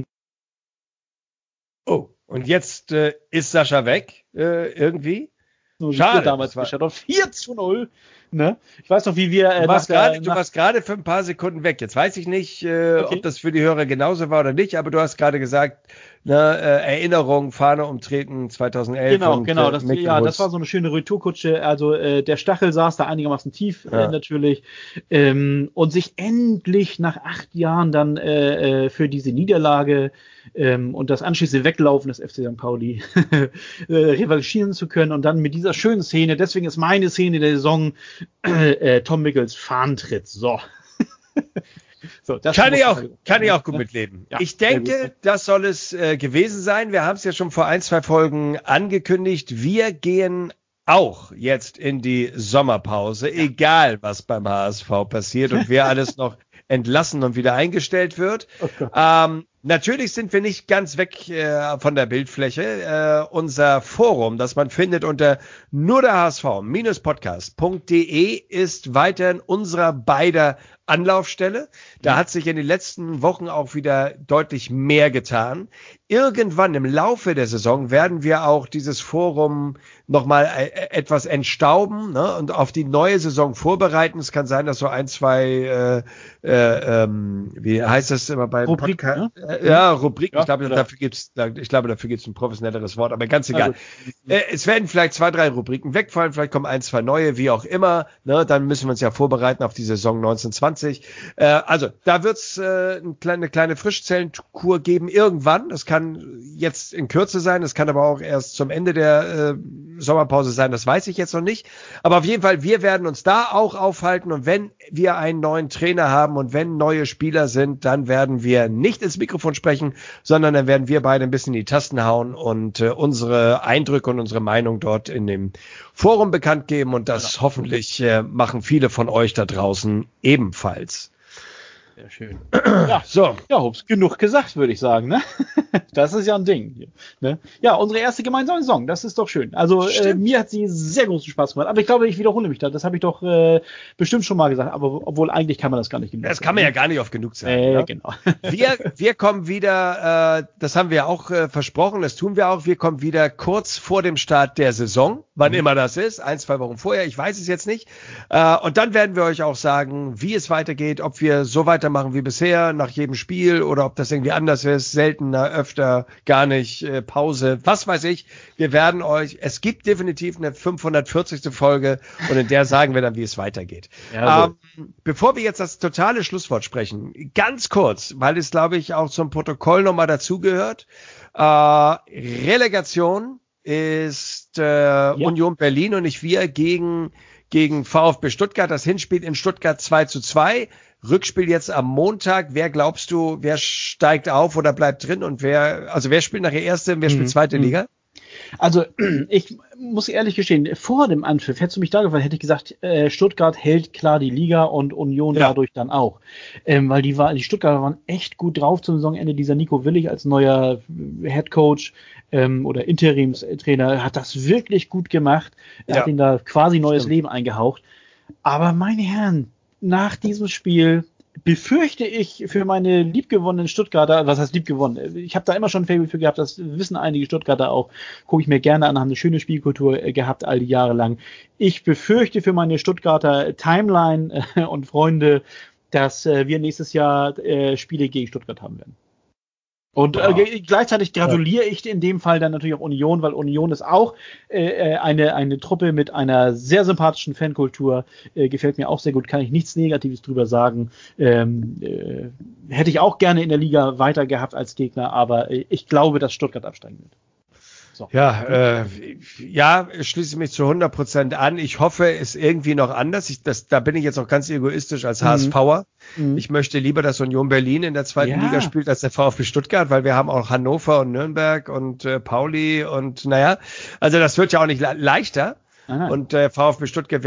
Speaker 1: oh, und jetzt äh, ist Sascha weg äh, irgendwie.
Speaker 2: So
Speaker 1: Schade.
Speaker 2: Damals war vier zu null. Ne? Ich weiß noch, wie wir. Äh,
Speaker 1: du warst gerade
Speaker 2: nach...
Speaker 1: für ein paar Sekunden weg. Jetzt weiß ich nicht, äh,
Speaker 2: okay.
Speaker 1: ob das für die Hörer genauso war oder nicht, aber du hast gerade gesagt, ne, äh, Erinnerung, Fahne umtreten zweitausendelf.
Speaker 2: Genau,
Speaker 1: und,
Speaker 2: genau.
Speaker 1: Äh,
Speaker 2: das, ja, das war so eine schöne Retourkutsche. Also äh, der Stachel saß da einigermaßen tief ja. äh, natürlich ähm, und sich endlich nach acht Jahren dann äh, für diese Niederlage ähm, und das anschließende Weglaufen des F C Sankt Pauli äh, revanchieren zu können und dann mit dieser schönen Szene. Deswegen ist meine Szene der Saison äh, äh, Tom Mickels Fahnentritt. So.
Speaker 1: So, das kann ich auch, kann ich auch gut mitleben.
Speaker 2: Ja,
Speaker 1: ich denke, das soll es äh, gewesen sein. Wir haben es ja schon vor ein, zwei Folgen angekündigt. Wir gehen auch jetzt in die Sommerpause, ja. egal was beim H S V passiert und wer alles noch entlassen und wieder eingestellt wird. Okay. Ähm, natürlich sind wir nicht ganz weg äh, von der Bildfläche. Äh, unser Forum, das man findet unter nur der H S V Podcast punkt de, ist weiterhin unserer beider Anlaufstelle. Da hat sich in den letzten Wochen auch wieder deutlich mehr getan. Irgendwann im Laufe der Saison werden wir auch dieses Forum nochmal äh, etwas entstauben, ne, und auf die neue Saison vorbereiten. Es kann sein, dass so ein, zwei, äh, äh, ähm, wie heißt das immer bei
Speaker 2: Rubrik,
Speaker 1: Podcast?
Speaker 2: Ne?
Speaker 1: Äh, ja, Rubrik.
Speaker 2: Ja,
Speaker 1: ich glaube,
Speaker 2: ja.
Speaker 1: dafür gibt's, ich glaube, dafür gibt's ein professionelleres Wort, aber ganz egal.
Speaker 2: Also,
Speaker 1: äh, es werden vielleicht zwei, drei Rubriken wegfallen, vielleicht kommen ein, zwei neue, wie auch immer. Ne, dann müssen wir uns ja vorbereiten auf die Saison neunzehn zwanzig. Äh, also, da wird's äh, eine kleine, eine kleine Frischzellenkur geben irgendwann. Das kann jetzt in Kürze sein, das kann aber auch erst zum Ende der äh, Sommerpause sein, das weiß ich jetzt noch nicht. Aber auf jeden Fall, wir werden uns da auch aufhalten und wenn wir einen neuen Trainer haben und wenn neue Spieler sind, dann werden wir nicht ins Mikrofon sprechen, sondern dann werden wir beide ein bisschen in die Tasten hauen und äh, unsere Eindrücke und unsere Meinung dort in dem Forum bekannt geben und das ja. hoffentlich äh, machen viele von euch da draußen ebenfalls.
Speaker 2: Sehr schön. Ja, so. Ja, Hobbs, genug gesagt, würde ich sagen, ne? Das ist ja ein Ding. Hier, ne? Ja, unsere erste gemeinsame Saison, das ist doch schön. Also äh, mir hat sie sehr großen Spaß gemacht. Aber ich glaube, ich wiederhole mich da. Das habe ich doch äh, bestimmt schon mal gesagt. Aber obwohl eigentlich kann man das gar nicht genug
Speaker 1: Das kann man ja gar nicht oft genug sagen.
Speaker 2: Äh,
Speaker 1: ne?
Speaker 2: Genau.
Speaker 1: Wir, wir kommen wieder, äh, das haben wir auch äh, versprochen, das tun wir auch. Wir kommen wieder kurz vor dem Start der Saison, wann mhm. immer das ist, ein, zwei Wochen vorher, ich weiß es jetzt nicht. Äh, und dann werden wir euch auch sagen, wie es weitergeht, ob wir so weitermachen wie bisher, nach jedem Spiel oder ob das irgendwie anders ist, seltener, öfter, gar nicht, äh, Pause, was weiß ich. Wir werden euch, es gibt definitiv eine fünfhundertvierzigste Folge und in der sagen wir dann, wie es weitergeht. Ja, ähm, bevor wir jetzt das totale Schlusswort sprechen, ganz kurz, weil es, glaube ich, auch zum Protokoll nochmal dazugehört, äh, Relegation ist äh, ja. Union Berlin und nicht wir gegen, gegen VfB Stuttgart, das Hinspiel in Stuttgart zwei zu zwei. Rückspiel jetzt am Montag. Wer glaubst du, wer steigt auf oder bleibt drin und wer, also wer spielt nachher erste und wer spielt zweite Liga?
Speaker 2: Also ich muss ehrlich gestehen, vor dem Anpfiff, hättest du mich da gefragt, hätte ich gesagt, äh, Stuttgart hält klar die Liga und Union ja. dadurch dann auch. Ähm, weil die, war, die Stuttgarter waren echt gut drauf zum Saisonende. Dieser Nico Willig als neuer Headcoach ähm, oder Interimstrainer hat das wirklich gut gemacht. Er ja. hat ihnen da quasi neues Stimmt. Leben eingehaucht. Aber meine Herren, nach diesem Spiel befürchte ich für meine liebgewonnenen Stuttgarter, was heißt liebgewonnen? Ich habe da immer schon ein Faible für gehabt, das wissen einige Stuttgarter auch, gucke ich mir gerne an, haben eine schöne Spielkultur gehabt all die Jahre lang. Ich befürchte für meine Stuttgarter Timeline äh, und Freunde, dass äh, wir nächstes Jahr äh, Spiele gegen Stuttgart haben werden. Und ja. äh, gleichzeitig gratuliere ja. ich in dem Fall dann natürlich auch Union, weil Union ist auch äh, eine eine Truppe mit einer sehr sympathischen Fankultur. Äh, gefällt mir auch sehr gut, kann ich nichts Negatives drüber sagen. Ähm, äh, hätte ich auch gerne in der Liga weiter gehabt als Gegner, aber äh, ich glaube, dass Stuttgart absteigen wird. So.
Speaker 1: Ja, äh, ja, schließe mich zu hundert Prozent an. Ich hoffe, es ist irgendwie noch anders. Ich, das, da bin ich jetzt auch ganz egoistisch als mhm. HSVer. Mhm. Ich möchte lieber, dass Union Berlin in der zweiten ja. Liga spielt, als der VfB Stuttgart, weil wir haben auch Hannover und Nürnberg und äh, Pauli und naja, also das wird ja auch nicht le- leichter. Aha. Und der äh, VfB Stuttgart wäre mit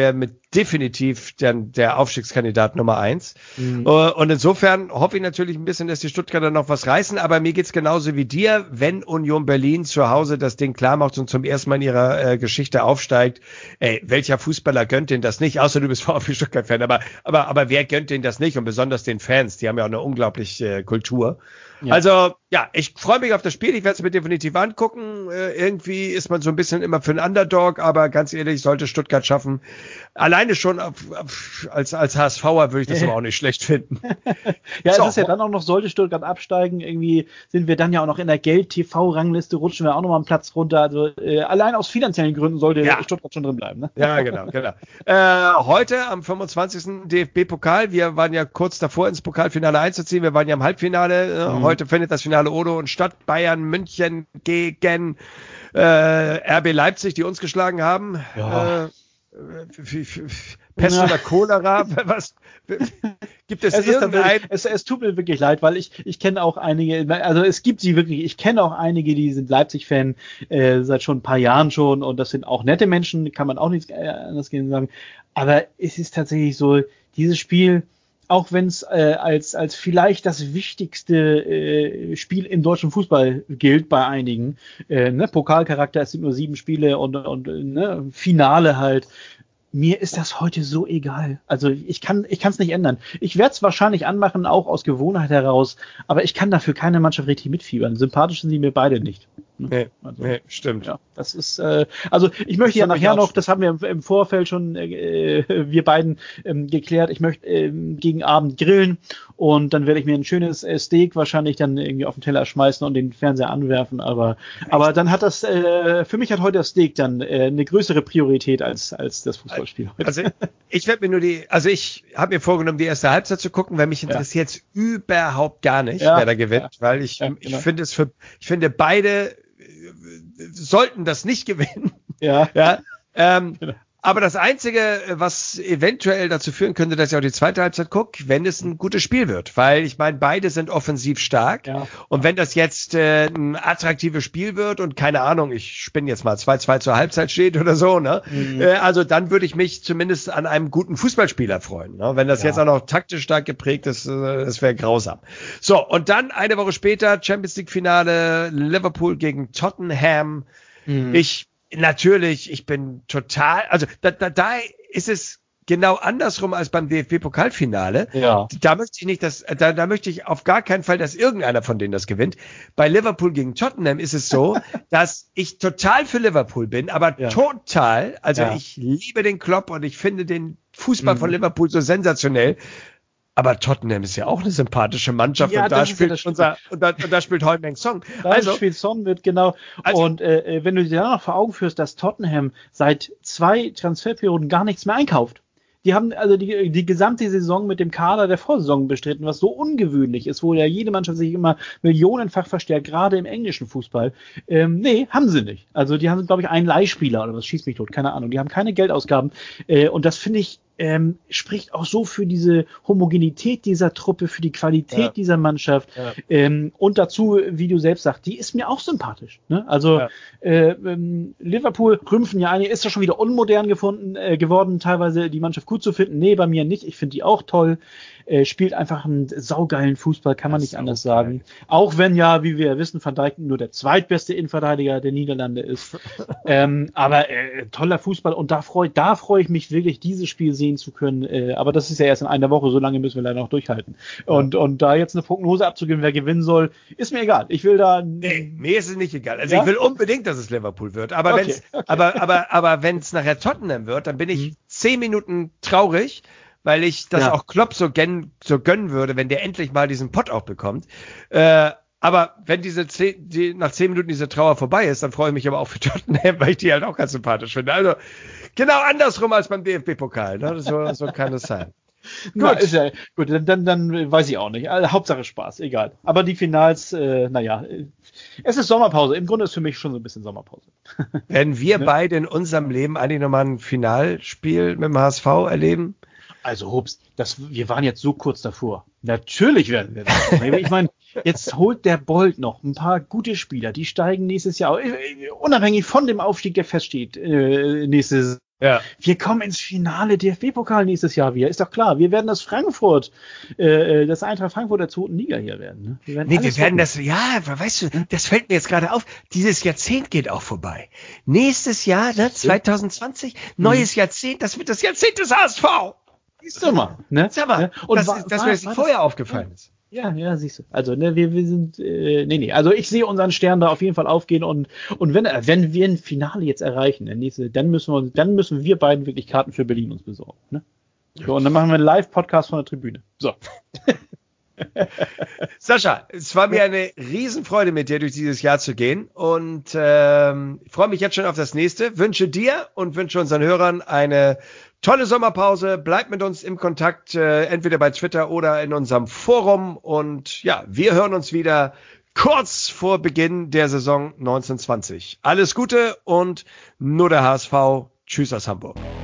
Speaker 1: definitiv der, der Aufstiegskandidat Nummer eins. Mhm. Und insofern hoffe ich natürlich ein bisschen, dass die Stuttgarter noch was reißen, aber mir geht's genauso wie dir, wenn Union Berlin zu Hause das Ding klar macht und zum ersten Mal in ihrer äh, Geschichte aufsteigt, ey, welcher Fußballer gönnt denen das nicht, außer du bist VfB Stuttgart-Fan, aber, aber, aber wer gönnt denen das nicht und besonders den Fans, die haben ja auch eine unglaubliche äh, Kultur. Ja. Also, ja, ich freue mich auf das Spiel, ich werde es mir definitiv angucken, äh, irgendwie ist man so ein bisschen immer für einen Underdog, aber ganz ehrlich, sollte Stuttgart schaffen, alleine schon auf, auf, als, als HSVer würde ich das aber auch nicht schlecht finden.
Speaker 2: Ja, so. Es ist ja dann auch noch, sollte Stuttgart absteigen, irgendwie sind wir dann ja auch noch in der Geld-T V-Rangliste, rutschen wir auch noch mal einen Platz runter, also äh, allein aus finanziellen Gründen sollte ja. Stuttgart schon drin bleiben. Ne?
Speaker 1: Ja, genau, genau. Äh, heute am fünfundzwanzigsten D F B-Pokal, wir waren ja kurz davor ins Pokalfinale einzuziehen, wir waren ja im Halbfinale, äh, mhm. Heute findet das Finale Odo und statt. Bayern München gegen äh, R B Leipzig, die uns geschlagen haben. Ja. Äh, Pest ja. oder Cholera? Was gibt es,
Speaker 2: es irgendein? Es, es tut mir wirklich leid, weil ich ich kenne auch einige, also es gibt sie wirklich, ich kenne auch einige, die sind Leipzig-Fan äh, seit schon ein paar Jahren schon und das sind auch nette Menschen, kann man auch nichts anderes gegen sagen. Aber es ist tatsächlich so, dieses Spiel, auch wenn es äh, als als vielleicht das wichtigste äh, Spiel im deutschen Fußball gilt bei einigen, äh, ne, Pokalcharakter, es sind nur sieben Spiele und und ne, Finale halt. Mir ist das heute so egal. Also ich kann ich kann es nicht ändern. Ich werde es wahrscheinlich anmachen, auch aus Gewohnheit heraus, aber ich kann dafür keine Mannschaft richtig mitfiebern. Sympathisch sind sie mir beide nicht.
Speaker 1: Nee, also, nee, stimmt.
Speaker 2: Ja, das ist, äh, also ich möchte das ja nachher noch, das haben wir im, im Vorfeld schon, äh, wir beiden ähm, geklärt, ich möchte ähm, gegen Abend grillen und dann werde ich mir ein schönes äh, Steak wahrscheinlich dann irgendwie auf den Teller schmeißen und den Fernseher anwerfen, aber Echt? aber dann hat das, äh, für mich hat heute das Steak dann äh, eine größere Priorität als als das Fußballspiel heute.
Speaker 1: Also ich werde mir nur die, also ich habe mir vorgenommen, die erste Halbzeit zu gucken, weil mich interessiert es ja. überhaupt gar nicht, ja, wer da gewinnt, ja, weil ich, ja, genau. ich finde es für, ich finde beide sollten das nicht gewinnen.
Speaker 2: Ja.
Speaker 1: ja ähm, genau. Aber das Einzige, was eventuell dazu führen könnte, dass ich auch die zweite Halbzeit gucke, wenn es ein gutes Spiel wird. Weil ich meine, beide sind offensiv stark. Ja. Und wenn das jetzt äh, ein attraktives Spiel wird und keine Ahnung, ich spinne jetzt mal zwei zwei zur Halbzeit steht oder so, ne? Mhm. Äh, also dann würde ich mich zumindest an einem guten Fußballspieler freuen. Ne? Wenn das ja. jetzt auch noch taktisch stark geprägt ist, äh, das wäre grausam. So, und dann eine Woche später Champions League Finale Liverpool gegen Tottenham. Mhm. Ich Natürlich, ich bin total, also da, da, da ist es genau andersrum als beim D F B-Pokalfinale.
Speaker 2: Ja.
Speaker 1: Da möchte ich nicht, dass, da, da möchte ich auf gar keinen Fall, dass irgendeiner von denen das gewinnt. Bei Liverpool gegen Tottenham ist es so, dass ich total für Liverpool bin, aber ja. total, also ja. ich liebe den Klopp und ich finde den Fußball mhm. von Liverpool so sensationell. Aber Tottenham ist ja auch eine sympathische Mannschaft ja, und, da spielt ja unser, und, da, und da spielt Heung-Min Son.
Speaker 2: Da also, spielt Son mit, genau. Also, und äh, wenn du dir dann noch vor Augen führst, dass Tottenham seit zwei Transferperioden gar nichts mehr einkauft. Die haben also die, die gesamte Saison mit dem Kader der Vorsaison bestritten, was so ungewöhnlich ist, wo ja jede Mannschaft sich immer millionenfach verstärkt, gerade im englischen Fußball. Ähm, nee, haben sie nicht. Also die haben, glaube ich, einen Leihspieler oder was, schießt mich tot, keine Ahnung. Die haben keine Geldausgaben. Äh, und das finde ich, ähm, spricht auch so für diese Homogenität dieser Truppe, für die Qualität ja. dieser Mannschaft. Ja. Ähm, und dazu, wie du selbst sagst, die ist mir auch sympathisch. Ne? Also ja. äh, ähm, Liverpool rümpfen ja einige, ist ja schon wieder unmodern gefunden, äh, geworden, teilweise die Mannschaft gut zu finden. Nee, bei mir nicht. Ich finde die auch toll. Äh, spielt einfach einen saugeilen Fußball, kann man das nicht anders geil. sagen. Auch wenn ja, wie wir wissen, Van Dijk nur der zweitbeste Innenverteidiger der Niederlande ist. ähm, aber äh, toller Fußball und da freue da freu ich mich wirklich, dieses Spiel sehen zu können. Äh, aber das ist ja erst in einer Woche, so lange müssen wir leider noch durchhalten. Und, ja. und da jetzt eine Prognose abzugeben, wer gewinnen soll, ist mir egal. Ich will da...
Speaker 1: Nee, mir ist es nicht egal. Also ja? ich will unbedingt, dass es Liverpool wird. Aber okay, wenn's, okay. aber, aber, aber wenn es nachher Tottenham wird, dann bin ich mhm. zehn Minuten traurig, weil ich das ja. auch Klopp so, gen, so gönnen würde, wenn der endlich mal diesen Pott auch bekommt. Äh, aber wenn diese zehn, die, nach zehn Minuten diese Trauer vorbei ist, dann freue ich mich aber auch für Tottenham, weil ich die halt auch ganz sympathisch finde. Also genau andersrum als beim D F B-Pokal. Ne? So, so kann es sein.
Speaker 2: Gut, ist ja, gut dann, dann, dann weiß ich auch nicht. Also, Hauptsache Spaß, egal. Aber die Finals, äh, naja, es ist Sommerpause. Im Grunde ist für mich schon so ein bisschen Sommerpause.
Speaker 1: Werden wir ne? beide in unserem Leben eigentlich nochmal ein Finalspiel mit dem H S V erleben?
Speaker 2: Also Hobbs, das, wir waren jetzt so kurz davor. Natürlich werden wir das. Ich meine, jetzt holt der Bold noch ein paar gute Spieler, die steigen nächstes Jahr, unabhängig von dem Aufstieg, der feststeht, äh, nächste Ja. Wir kommen ins Finale D F B-Pokal nächstes Jahr wieder. Ist doch klar. Wir werden das Frankfurt, äh, das Eintracht Frankfurt der zweiten Liga hier werden. Ne?
Speaker 1: Wir werden nee, wir werden das, ja, weißt du, das fällt mir jetzt gerade auf. Dieses Jahrzehnt geht auch vorbei. Nächstes Jahr, ne, zwanzig zwanzig, neues mhm. Jahrzehnt, das wird das Jahrzehnt des H S V.
Speaker 2: Siehst du mal, ne?
Speaker 1: Sag mal, und das, war, ist, das war, mir das vorher das, aufgefallen ist.
Speaker 2: Ja, ja, siehst du. Also, ne, wir, wir sind, äh, nee, nee. Also ich sehe unseren Stern da auf jeden Fall aufgehen und und wenn wenn wir ein Finale jetzt erreichen, der nächste, dann müssen wir dann müssen wir beiden wirklich Karten für Berlin uns besorgen. Ne? So, und dann machen wir einen Live-Podcast von der Tribüne. So.
Speaker 1: Sascha, es war mir eine Riesenfreude, mit dir durch dieses Jahr zu gehen und ähm, ich freue mich jetzt schon auf das nächste. Wünsche dir und wünsche unseren Hörern eine tolle Sommerpause. Bleibt mit uns im Kontakt, äh, entweder bei Twitter oder in unserem Forum. Und ja, wir hören uns wieder kurz vor Beginn der Saison neunzehn zwanzig. Alles Gute und nur der H S V. Tschüss aus Hamburg.